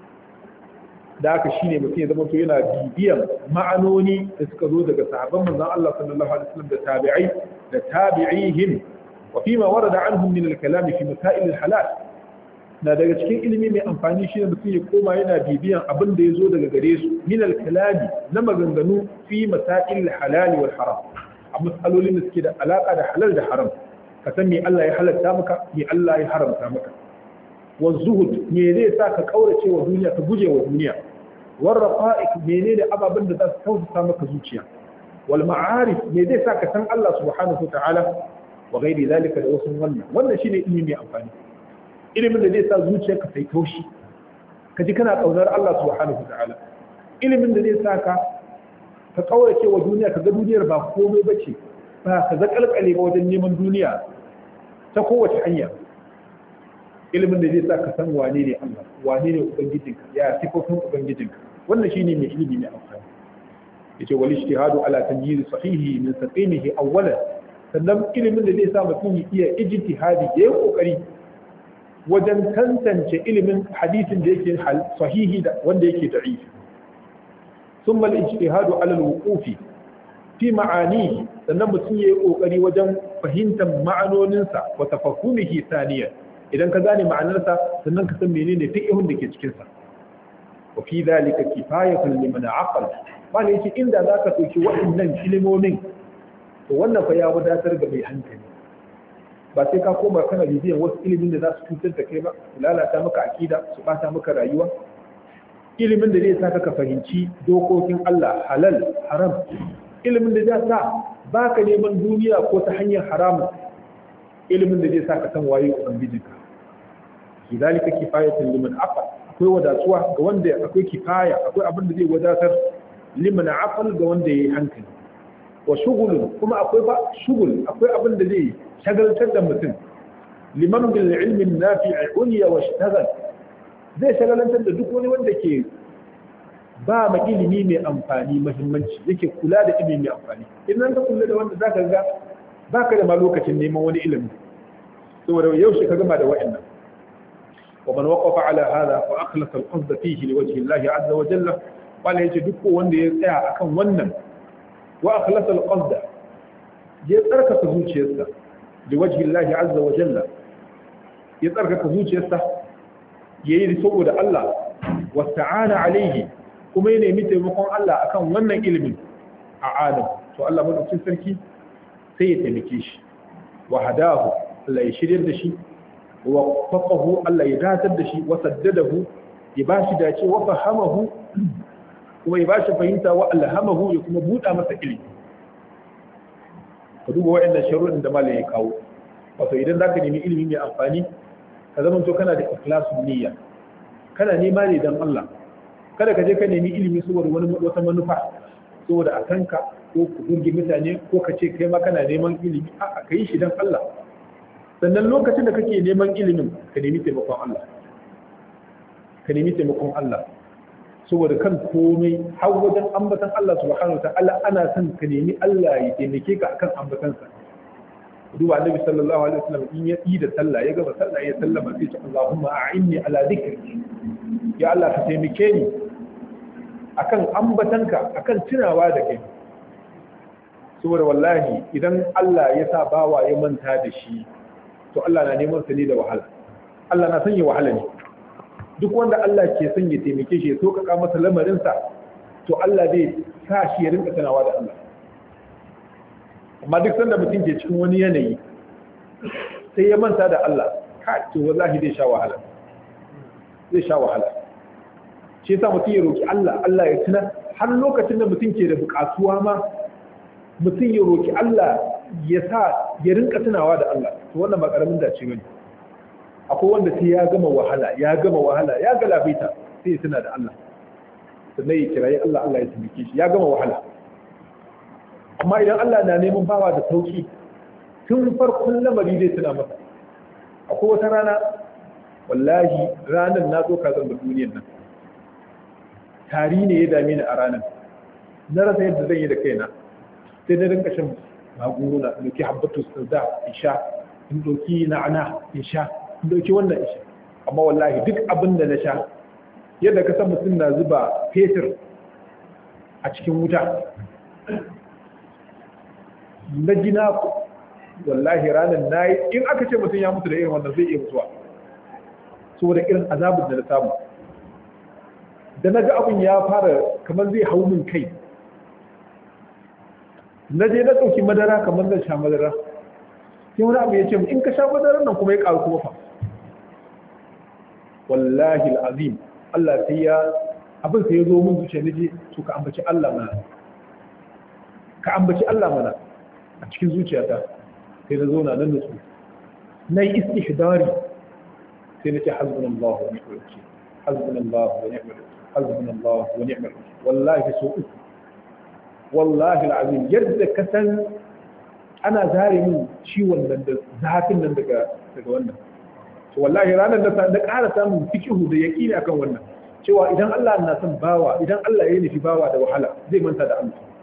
da haka shine mutum ya zama to yana bibiyan ma'anoni da suka zo daga sahabban manzon Allah sallallahu alaihi wasallam da tabi'ai da tabi'ihim wa fima warada anhum min al-kalam fi masail al-halal na daga cikin ilimi mai amfani shine mutum ya koma yana bibiyan abin da ya zo daga gare su min al-kalam na maganganu fi masail al-halal wal haram a matsalolin da suke da alaka da halal da haram ka san me Allah ya halatta maka me Allah ya haramta maka wa zuhud me zai sa ka kaurace wa duniya ka guje wa duniya war raqa'iq menene ababen da za su tausasa maka zuciya wal ma'arif me zai sa ka san Allah subhanahu wa ta'ala wa ghairi zalika da wasu wannan wannan shine ilimi mai amfani ilimin da zai sa zuciyarka ta taushi ka ji kana kaunar Allah subhanahu wa ta'ala ilimin da zai sa ka ka kaurace wa duniya ka ga duniyar ba komai bace ba ka zakalkale ba wajen neman duniya ta kowace hanya ilimin da zai sa ka san wane ne Allah wane ne ubangijinka ya sifofin ubangijinka wannan shine mai ilimi mai amfani yace wal ijtihadu ala tamyiz sahihi min saqimihi awwalan sannan ilimin da zai sa mutum ya iya ijtihadi yayin kokari wajen tantance ilimin hadisin da yake sahihi da wanda yake da'if thumma al-ijtihadu ala al-wuqufi fi ma'anihi sannan mutum yayi kokari wajen fahimtar ma'anoninsa wa tafahhumihi thaniyan idan ka gane ma'anarsa sannan ka san menene fiqhun da ke cikin sa wa fi dhalika kifayatun liman aqal bane yace inda zaka dauki waɗannan ilimomin to wannan fa ya wadatar ga mai hankali ba sai ka koma kana bibiyan wasu ilimin da za su cutar da kai ba su lalata maka akida su bata maka rayuwa ilimin da zai sa ka fahimci dokokin Allah halal haram ilimin da zai sa baka neman duniya ko ta hanyar haramun ilimin da zai sa ka san waye ubangijinka lidalika kifayatun liman aqal akwai wadatuwa ga wanda akwai kifaya akwai abin da zai wadatar liman aqal ga wanda yayi hankali wa shughulun kuma akwai ba shughul akwai abin da zai shagaltar da mutum liman bil ilmi nafi'i unya wa ishtaghal zai shagalantar da duk wani wanda ke ba ma ilimi mai amfani muhimmanci yake kula da ilimi mai amfani idan ka kula da wanda zaka ga baka da ma lokacin neman wani ilimi saboda yaushe ka gama da wa'annan wa man waqafa ala hada wa akhlasa al-qasd fihi liwajhi Allah azza wa jalla wala yace duk wanda ya tsaya akan wannan wa akhlasa al-qasd ya tsarkaka zuciyarsa liwajhi Allah azza wa jalla ya tsarkaka zuciyarsa yayi saboda Allah wa ta'ala alaihi kuma ya nemi taimakon Allah akan wannan ilimin a adam to Allah madaukakin sarki sai ya taimake shi wa hadahu Allah ya shiryar da shi wa faqahu Allah ya datar da shi wa saddadahu ya bashi dace wa fahamahu kuma ya bashi fahimta wa alhamahu ya kuma buɗa masa ilimi ka duba waɗannan sharuɗin da malai ya kawo wato idan zaka nemi ilimi mai amfani ka zama to kana da ikhlasun niyya kana nema ne dan Allah kada ka je ka nemi ilimi saboda wani wata manufa saboda a kanka ko ku burge mutane ko ka ce kai ma kana neman ilimi a ka yi shi dan Allah sannan lokacin da kake neman ilimin ka nemi taimakon Allah ka nemi taimakon Allah saboda kan komai har wajen ambatan Allah subhanahu wataala ana son ka nemi Allah ya taimake ka akan ambatansa duba annabi sallallahu alaihi wasallam in ya yi da sallah ya gaba sallah ya sallama sai ce Allahumma a'inni ala dhikri ya Allah ka taimake ni akan ambatanka akan tunawa da kai saboda wallahi idan Allah ya sa bawa ya manta da shi to Allah na neman sa ne da wahala Allah na sanya wahala ne duk wanda Allah ke son ya taimake shi ya sokaka masa lamarin sa to Allah zai sa shi ya rinka tunawa da Allah amma duk sanda mutum ke cikin wani yanayi sai ya manta da Allah ka to wallahi zai sha wahala zai sha wahala shi yasa mutum ya roki Allah Allah ya tuna har lokacin da mutum ke da bukatuwa ma mutum ya roki Allah ya sa ya rinka tunawa da Allah to wannan ba karamin dace bane akwai wanda sai ya gama wahala ya gama wahala ya galabaita sai ya tuna da Allah sannan ya kirayi Allah Allah ya taimake shi ya gama wahala amma idan Allah na neman bawa da sauki tun farkon lamari zai tuna masa akwai wata rana wallahi ranar na zo ka zamba duniyar nan tari ne ya dame ni a ranar na rasa yadda zan yi da kaina sai na rinka shan magunguna na ɗauki habbatu sauda in sha in ɗauki na'ana in sha in ɗauki wannan in sha amma wallahi duk abin da na sha yadda ka san mutum na zuba fetur a cikin wuta na jina wallahi ranar na yi in aka ce mutum ya mutu da irin wannan zai iya mutuwa saboda irin azabin da na samu da na ga abin ya fara kamar zai hau min kai na je na ɗauki madara kamar zan sha madara sai wani abu ya ce in ka sha madarar nan kuma ya ƙaru kuma fa wallahi al'azim Allah sai ya abin sai ya zo min zuciya na je to ka ambaci Allah mana ka ambaci Allah mana a cikin zuciyata sai na zo na nan da su na yi istihdari sai na ce hasbunallahu wa ni'mal wakeel hasbunallahu wa ni'mal wakeel hasbunallahu wa ni'mal wakeel wallahi so uku wallahi alazim yadda ka san ana zare min ciwon nan da zafin nan daga daga wannan to wallahi ranar da na ƙara samun fikihu da yaqini akan wannan cewa idan Allah na son bawa idan Allah ya nufi bawa da wahala zai manta da Allah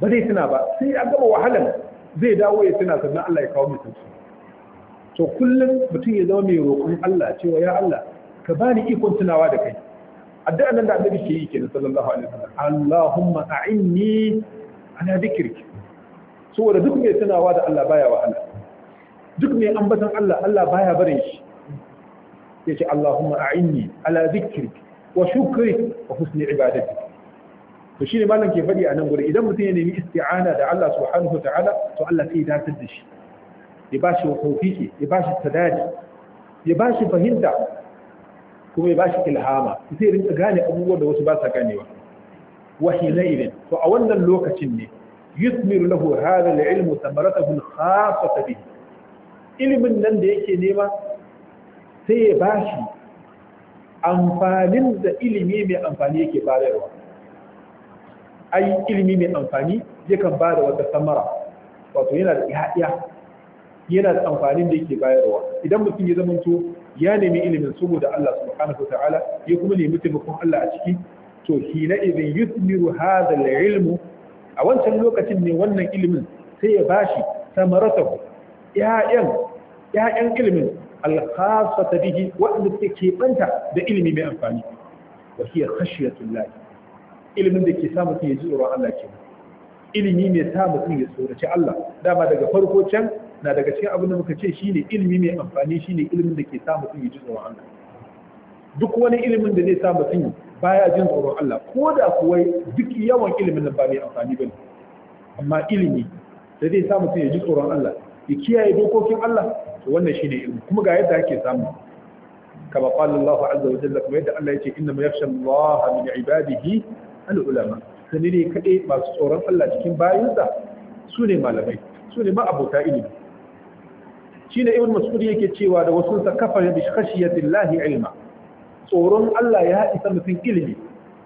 ba zai tuna ba sai ya gama wahalan zai dawo ya tuna sannan Allah ya kawo mai sauki to kullum mutum ya zama mai roƙon Allah cewa ya Allah ka bani ikon tunawa da kai addu'a nan da annabi ke yi kenan sallallahu alaihi wasallam Allahumma a'inni ala dhikrik saboda duk mai tunawa da Allah baya wahala duk mai ambaton Allah Allah baya barin shi yace Allahumma a'inni ala dhikrik wa shukrik wa husni ibadatik to shine mallan ke faɗi a nan guri idan mutum ya nemi isti'ana da Allah subhanahu wataala to Allah sai ya datar da shi ya bashi tawfiki ya bashi sadadi ya bashi fahimta kuma ya bashi ilhama sai rinka gane abubuwan da wasu ba sa ganewa wa hinaidin to a wannan lokacin ne yusmiru lahu hadha al-ilm thamaratahu al-khassah bihi ilimin nan da yake nema sai ya bashi amfanin da ilimi mai amfani yake bayarwa ai ilimi mai amfani yakan ba da wata samara wato yana da ihadiya yana da amfanin da yake bayarwa idan mutum ya zamanto ya nemi ilimin saboda Allah subhanahu ta'ala ya kuma nemi taimakon Allah a ciki to hina idan yusmiru hadha al-ilm a wancan lokacin ne wannan ilimin sai ya bashi samaratahu ya'yan ya'yan ilimin al-khassata bihi wanda take banta da ilimi mai amfani wa hiya khashiyatullah ilimin da ke sa mutum ya ji tsoron Allah ke ilimi mai sa mutum ya tsoraci Allah dama daga farko can na daga cikin abin da muka ce shine ilimi mai amfani shine ilimin da ke sa mutum ya ji tsoron Allah duk wani ilimin da zai sa mutum baya jin tsoron Allah ko da kuwa duk yawan ilimin nan ba mai amfani bane amma ilimi da zai sa mutum ya ji tsoron Allah ya kiyaye dokokin Allah to wannan shine ilimi kuma ga yadda ake samu kama qala Allah azza wa jalla kuma yadda Allah yace inna ma yakhsha Allah min ibadihi al-ulama sani ne kadai masu tsoron Allah cikin bayinsa su ne malamai su ne ma'abota ilimi shine ibn mas'ud yake cewa da wasu sa kafara bi khashiyatillahi ilma tsoron Allah ya isa mutum ilimi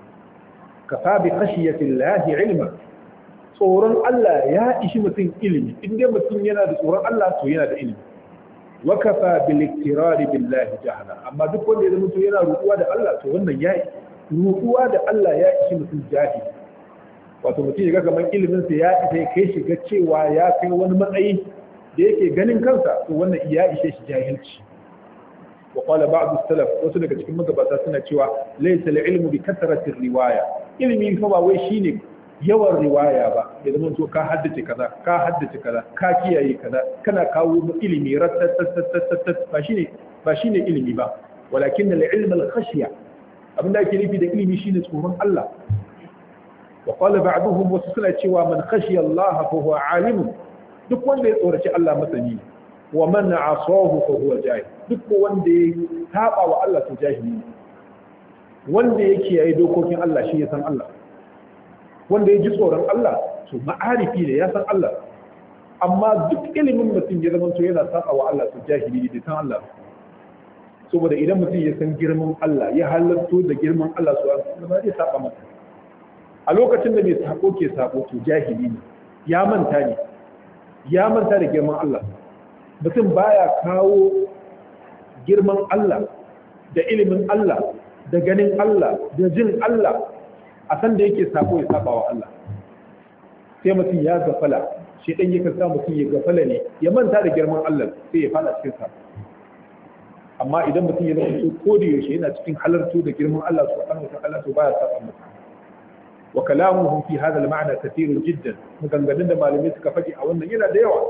kafa bi khashiyatillahi ilma tsoron Allah ya ishi mutum ilimi inda mutum yana da tsoron Allah to yana da ilimi wa kafa bil iktirari billahi jahla amma duk wanda ya zama to yana rukuwa da Allah to wannan ya rukuwa da Allah ya ishi mutum jahili wato mutum ya ga kaman ilimin sa ya isa kai shi ga cewa ya kai wani matsayi da yake ganin kansa to wannan ya ishe shi jahilci wa qala ba'd as-salaf wasu daga cikin magabata suna cewa laysa al-ilmu bi kathrati riwaya ilimi fa ba wai shine yawan riwaya ba ya zama to ka haddace kaza ka haddace kaza ka kiyaye kaza kana kawo ilimi rattatatattat ba shine ba shine ilimi ba walakin al-ilm al-khashya abinda ake nufi da ilimi shine tsoron Allah wa qala ba'dhum wasu suna cewa man khashiya Allah fa huwa alim duk wanda ya tsoraci Allah masani wa man asahu fa huwa jahil duk wanda ya saba wa Allah to jahili wanda ya kiyaye dokokin Allah shi ya san Allah wanda ya ji tsoron Allah to ma'arifi ne ya san Allah amma duk ilimin mutum ya zama to yana saba wa Allah to jahili ne san Allah saboda idan mutum ya san girman Allah ya halatto da girman Allah subhanahu wa ta'ala zai saba masa a lokacin da mai sako ke sako to jahili ne ya manta ne ya manta da girman Allah mutum baya kawo girman Allah da ilimin Allah da ganin Allah da jin Allah a san da yake sako ya saba wa Allah sai mutum ya gafala shi dan yake sa mutum ya gafala ne ya manta da girman Allah sai ya fada cikin sa amma idan mutum ya zama so ko da yaushe yana cikin halartu da girman Allah subhanahu wa ta'ala to baya saba masa wa kalamuhum fi hadha al-ma'na kathirun jiddan maganganun da malamai suka faɗi a wannan yana da yawa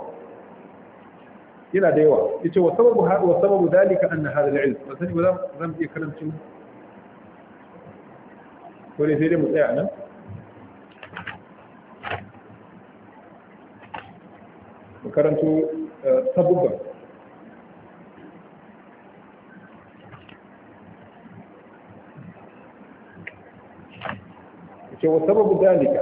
yana da yawa yace wa sababu hada wa sababu dalika anna hadha al-ilm wa sani ba zan iya karanta ko dai sai dai mu tsaya nan mu karanto sabubban ce wa sababu dalika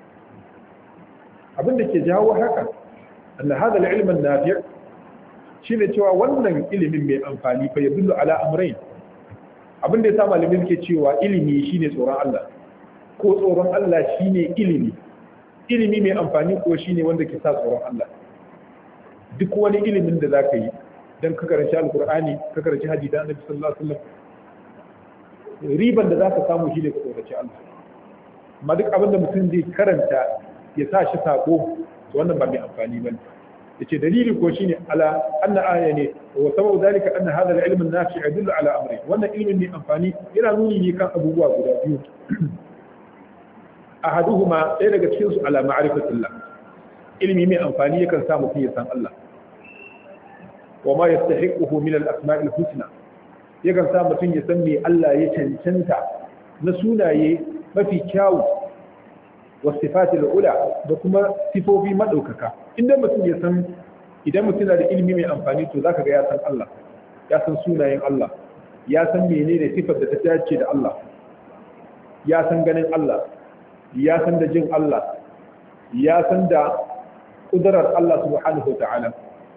abinda ke jawo haka anna hada al-ilm an-nafi' shine cewa wannan ilimin mai amfani fa yadullu ala amrayn abinda yasa malamin ke cewa ilimi shine tsoron Allah ko tsoron Allah shine ilimi ilimi mai amfani ko shine wanda ke sa tsoron Allah duk wani ilimin da zaka yi dan ka karanci alqur'ani ka karanci hadisi da Annabi sallallahu alaihi wasallam riban da zaka samu shine ka tsoraci Allah amma duk abin da mutum zai karanta ya sa shi sako to wannan ba mai amfani bane yace dalili ko shine ala anna aya ne wa sababu dalika anna hadha al-ilm an-nafi' yadullu ala amri wannan ilmin ne amfani yana nuni ne kan abubuwa guda biyu ahaduhuma ɗaya daga cikin su ala ma'rifatillah ilmi mai amfani yakan sa mutum ya san Allah wa ma yastahiquhu min al-asma' al-husna yakan sa mutum ya san me Allah ya cancanta na sunaye mafi kyawu wa sifatil ula da kuma sifofi madaukaka inda mutum ya san idan mutum na da ilimi mai amfani to zaka ga ya san Allah ya san sunayen Allah ya san menene sifar da ta dace da Allah ya san ganin Allah ya san da jin Allah ya san da kudurar Allah subhanahu wa ta'ala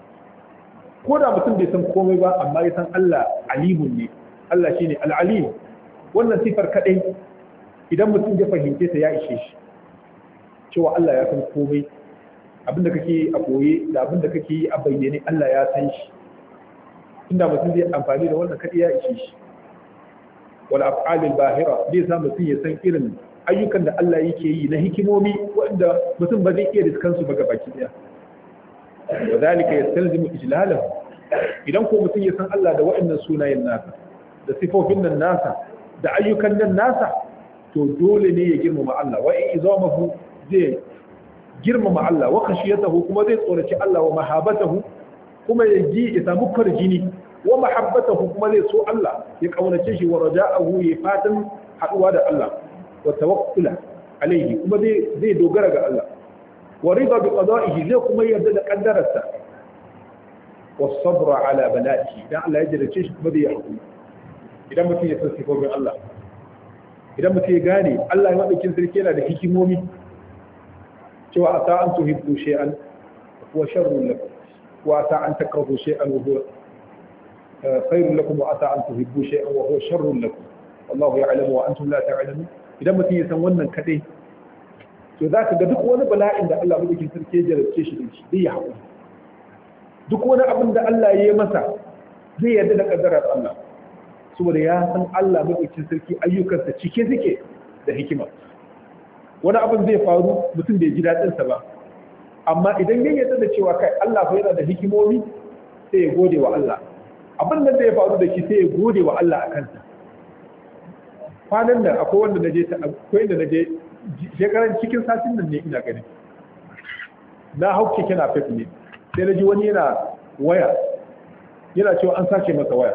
ko da mutum bai san komai ba amma ya san Allah alimun ne Allah shine al-alim wannan sifar kadai idan mutum ya fahimce ta ya ishe shi cewa Allah ya san komai abinda kake a koye da abinda kake yi a bayyane Allah ya san shi inda mutum zai amfani da wannan kadai ya ishe shi wal af'al al-bahira zai sa mutum ya san irin ayyukan da Allah yake yi na hikimomi wanda mutum ba zai iya riskan su ba gabaki daya wadalika yastalzimu ijlalahu idan ko mutum ya san Allah da waɗannan sunayen nasa da sifofin nan nasa da ayyukan nan nasa to dole ne ya girmama Allah wa izamahu zai girmama Allah wa khashiyatahu kuma zai tsoraci Allah wa mahabbatahu kuma ya ji ya samu farjini wa mahabbatahu kuma zai so Allah ya kaunace shi wa raja'ahu ya fatan haduwa da Allah wa tawakkula alaihi kuma zai zai dogara ga Allah wa rida bi qada'ihi zai kuma yarda da kaddararsa wa sabra ala bala'ihi dan Allah ya jarrace shi kuma zai hakuri idan mutum ya san sifofin Allah idan mutum ya gane Allah ya madaukin sarki yana da hikimomi cewa asa an tuhibbu shay'an wa sharrun lakum wa asa an takrahu shay'an wa huwa khairun lakum wa asa an tuhibbu shay'an wa huwa sharrun lakum wallahu ya'lamu wa antum la ta'lamun idan mutum ya san wannan kadai to zaka ga duk wani bala'in da Allah madaukin sarki ya jarrace shi da shi zai haƙuri duk wani abin da Allah ya yi masa zai yarda da kaddarar Allah saboda ya san Allah madaukin sarki ayyukansa cike suke da hikima wani abin zai faru mutum bai ji daɗinsa ba amma idan ya yarda da cewa kai Allah fa yana da hikimomi sai ya gode wa Allah abin nan da ya faru da shi sai ya gode wa Allah a kansa kwanan nan akwai wanda naje ta akwai inda naje shekaran cikin satin nan ne ina gani na hau keke na fit ne sai naji wani yana waya yana cewa an sace masa waya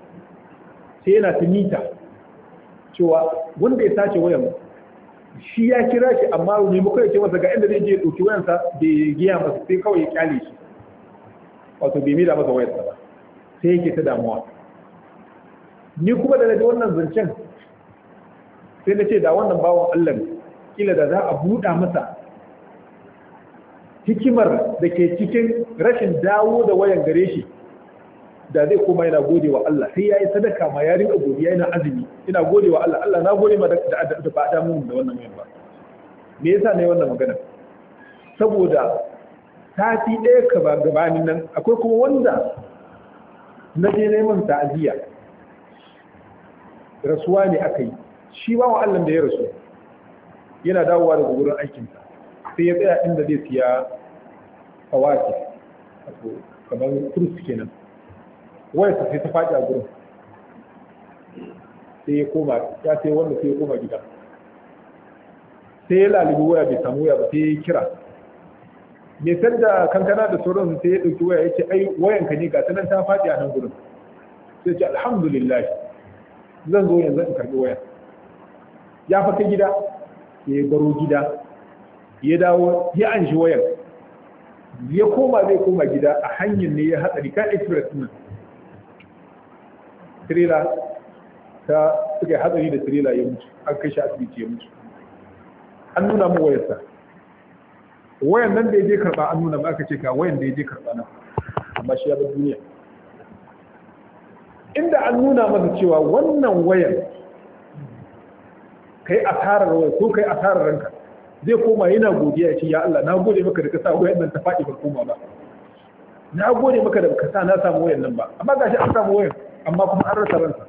sai yana tunita cewa wanda ya sace wayan shi ya kira shi amma ne muka yake masa ga inda zai je dauki wayansa da ya giya masa sai kawai ya kyale shi wato bai mida masa wayarsa ba sai yake ta damuwa ni kuma da naji wannan zancen sai na ce da wannan bawon Allah kila da za a buɗa masa hikimar da ke cikin rashin dawo da wayan gare shi da zai koma yana gode wa Allah sai ya yi sadaka ma ya rinka godiya yana azumi ina gode wa Allah Allah na gode ma da ba a damu da wannan wayan ba me yasa ne wannan magana saboda sati ɗaya ka ba gabanin nan akwai kuma wanda na je neman ta'aziyya rasuwa ne aka yi shi ba wa Allah da ya rasu yana dawowa daga wurin aikinsa sai ya tsaya inda zai siya fawaki kamar kurus kenan wayarsa sai ta faɗi a gurin sai ya koma ya sai wanda sai ya koma gida sai ya lalibi waya bai samu waya ba sai ya kira mai sanda kankana da sauran sai ya ɗauki waya ya ce ai wayanka ne ga sanan ta faɗi a nan gurin sai ce alhamdulillah zan zo yanzu in karɓi waya ya fata gida ya baro gida ya dawo ya an shi wayan ya koma zai koma gida a hanyar ne ya hatsari kan express nan trailer ta suka yi hatsari da trailer ya mutu an kai shi asibiti ya mutu an nuna mu wayarsa wayan nan da ya je karba an nuna ma aka ce ka wayan da ya je karba nan amma shi ya bar duniya inda an nuna masa cewa wannan wayan kai asarar waya ko kai asarar ranka zai koma yana godiya ya ce ya Allah na gode maka da ka sa wayan nan ta faɗi ba koma ba na gode maka da ka sa na samu wayan nan ba amma gashi an samu wayan amma kuma an rasa ransa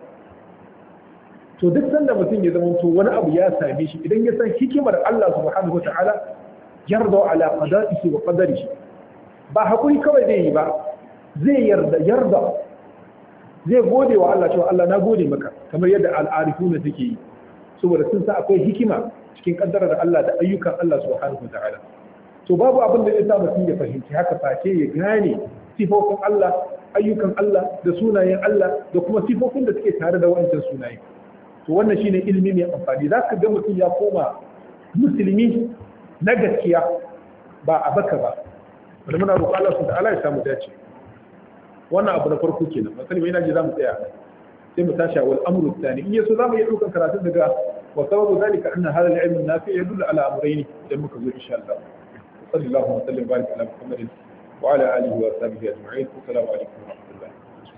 to duk sanda mutum ya zama to wani abu ya same shi idan ya san hikimar Allah subhanahu wataala yarda ala qada'ihi wa qadarihi ba hakuri kawai zai yi ba zai yarda yarda zai gode wa Allah cewa Allah na gode maka kamar yadda al'arifuna take yi saboda sun sa akwai hikima cikin kaddarar Allah da ayyukan Allah subhanahu wa ta'ala to babu abin da zai sa mutum ya fahimci haka face ya gane sifofin Allah ayyukan Allah da sunayen Allah da kuma sifofin da suke tare da wancan sunaye to wannan shine ilimi mai amfani zaka ga mutum ya koma musulmi na gaskiya ba a baka ba wanda muna roƙon Allah subhanahu wa ta'ala ya samu dace wannan abu na farko kenan ba sani ba ina ji zamu tsaya sai mu tashi wal amru thani in yaso zamu yi dukan karatun daga wa sababu zalika anna hadha al-ilm nafi yadullu ala amrayn idan muka zo insha Allah sallallahu alaihi wa sallam barik ala muhammadin wa ala alihi wa sahbihi ajma'in assalamu alaikum wa rahmatullah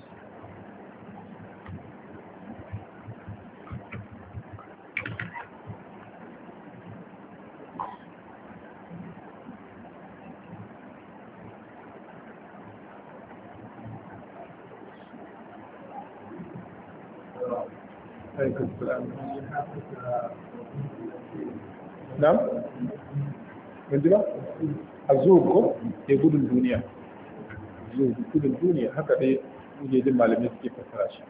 عليكم السلام نعم من دبا الزهد ko ke gudun duniya zuhud gudun duniya haka dai kuje din malamai suke fassara shi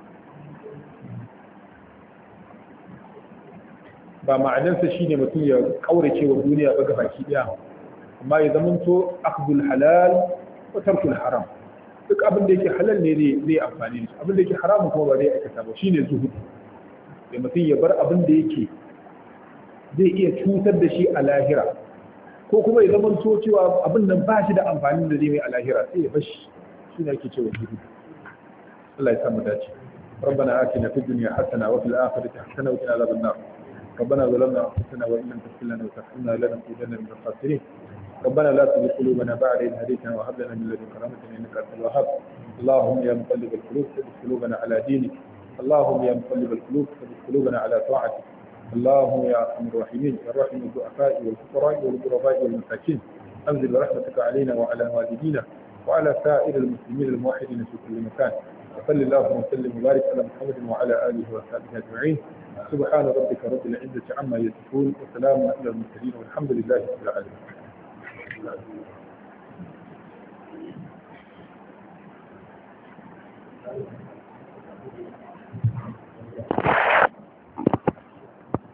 ba ma'anarsa shine mutum ya kaurace wa duniya ba gabaki daya amma ya zamanto akhdhul halal wa tarkul haram duk abin da yake halal ne zai amfani da shi abin da yake haramun kuma ba zai aikata ba shine zuhud da mutum ya bar abin da yake zai iya cutar da shi a lahira ko kuma ya zama so cewa abin nan ba shi da amfani da zai mai a lahira sai ya bashi shi ne ake cewa zuhud Allah ya samu dace ربنا آتنا في الدنيا حسنة وفي الآخرة حسنة وقنا عذاب النار ربنا ظلمنا أنفسنا وإن لم تغفر لنا وترحمنا لنكونن من الخاسرين ربنا لا تزغ قلوبنا بعد إذ هديتنا وهب لنا من لدنك رحمة إنك أنت الوهاب اللهم يا مقلب القلوب ثبت قلوبنا على دينك اللهم يا مقلب القلوب ثبت قلوبنا على طاعتك اللهم يا ارحم الراحمين يا راحم الضعفاء والفقراء والغرباء والمساكين انزل رحمتك علينا وعلى والدينا وعلى سائر المسلمين الموحدين في كل مكان وصل اللهم وسلم وبارك على محمد وعلى اله وصحبه اجمعين سبحان ربك رب العزه عما يصفون وسلام على المرسلين والحمد لله رب العالمين. Thank you.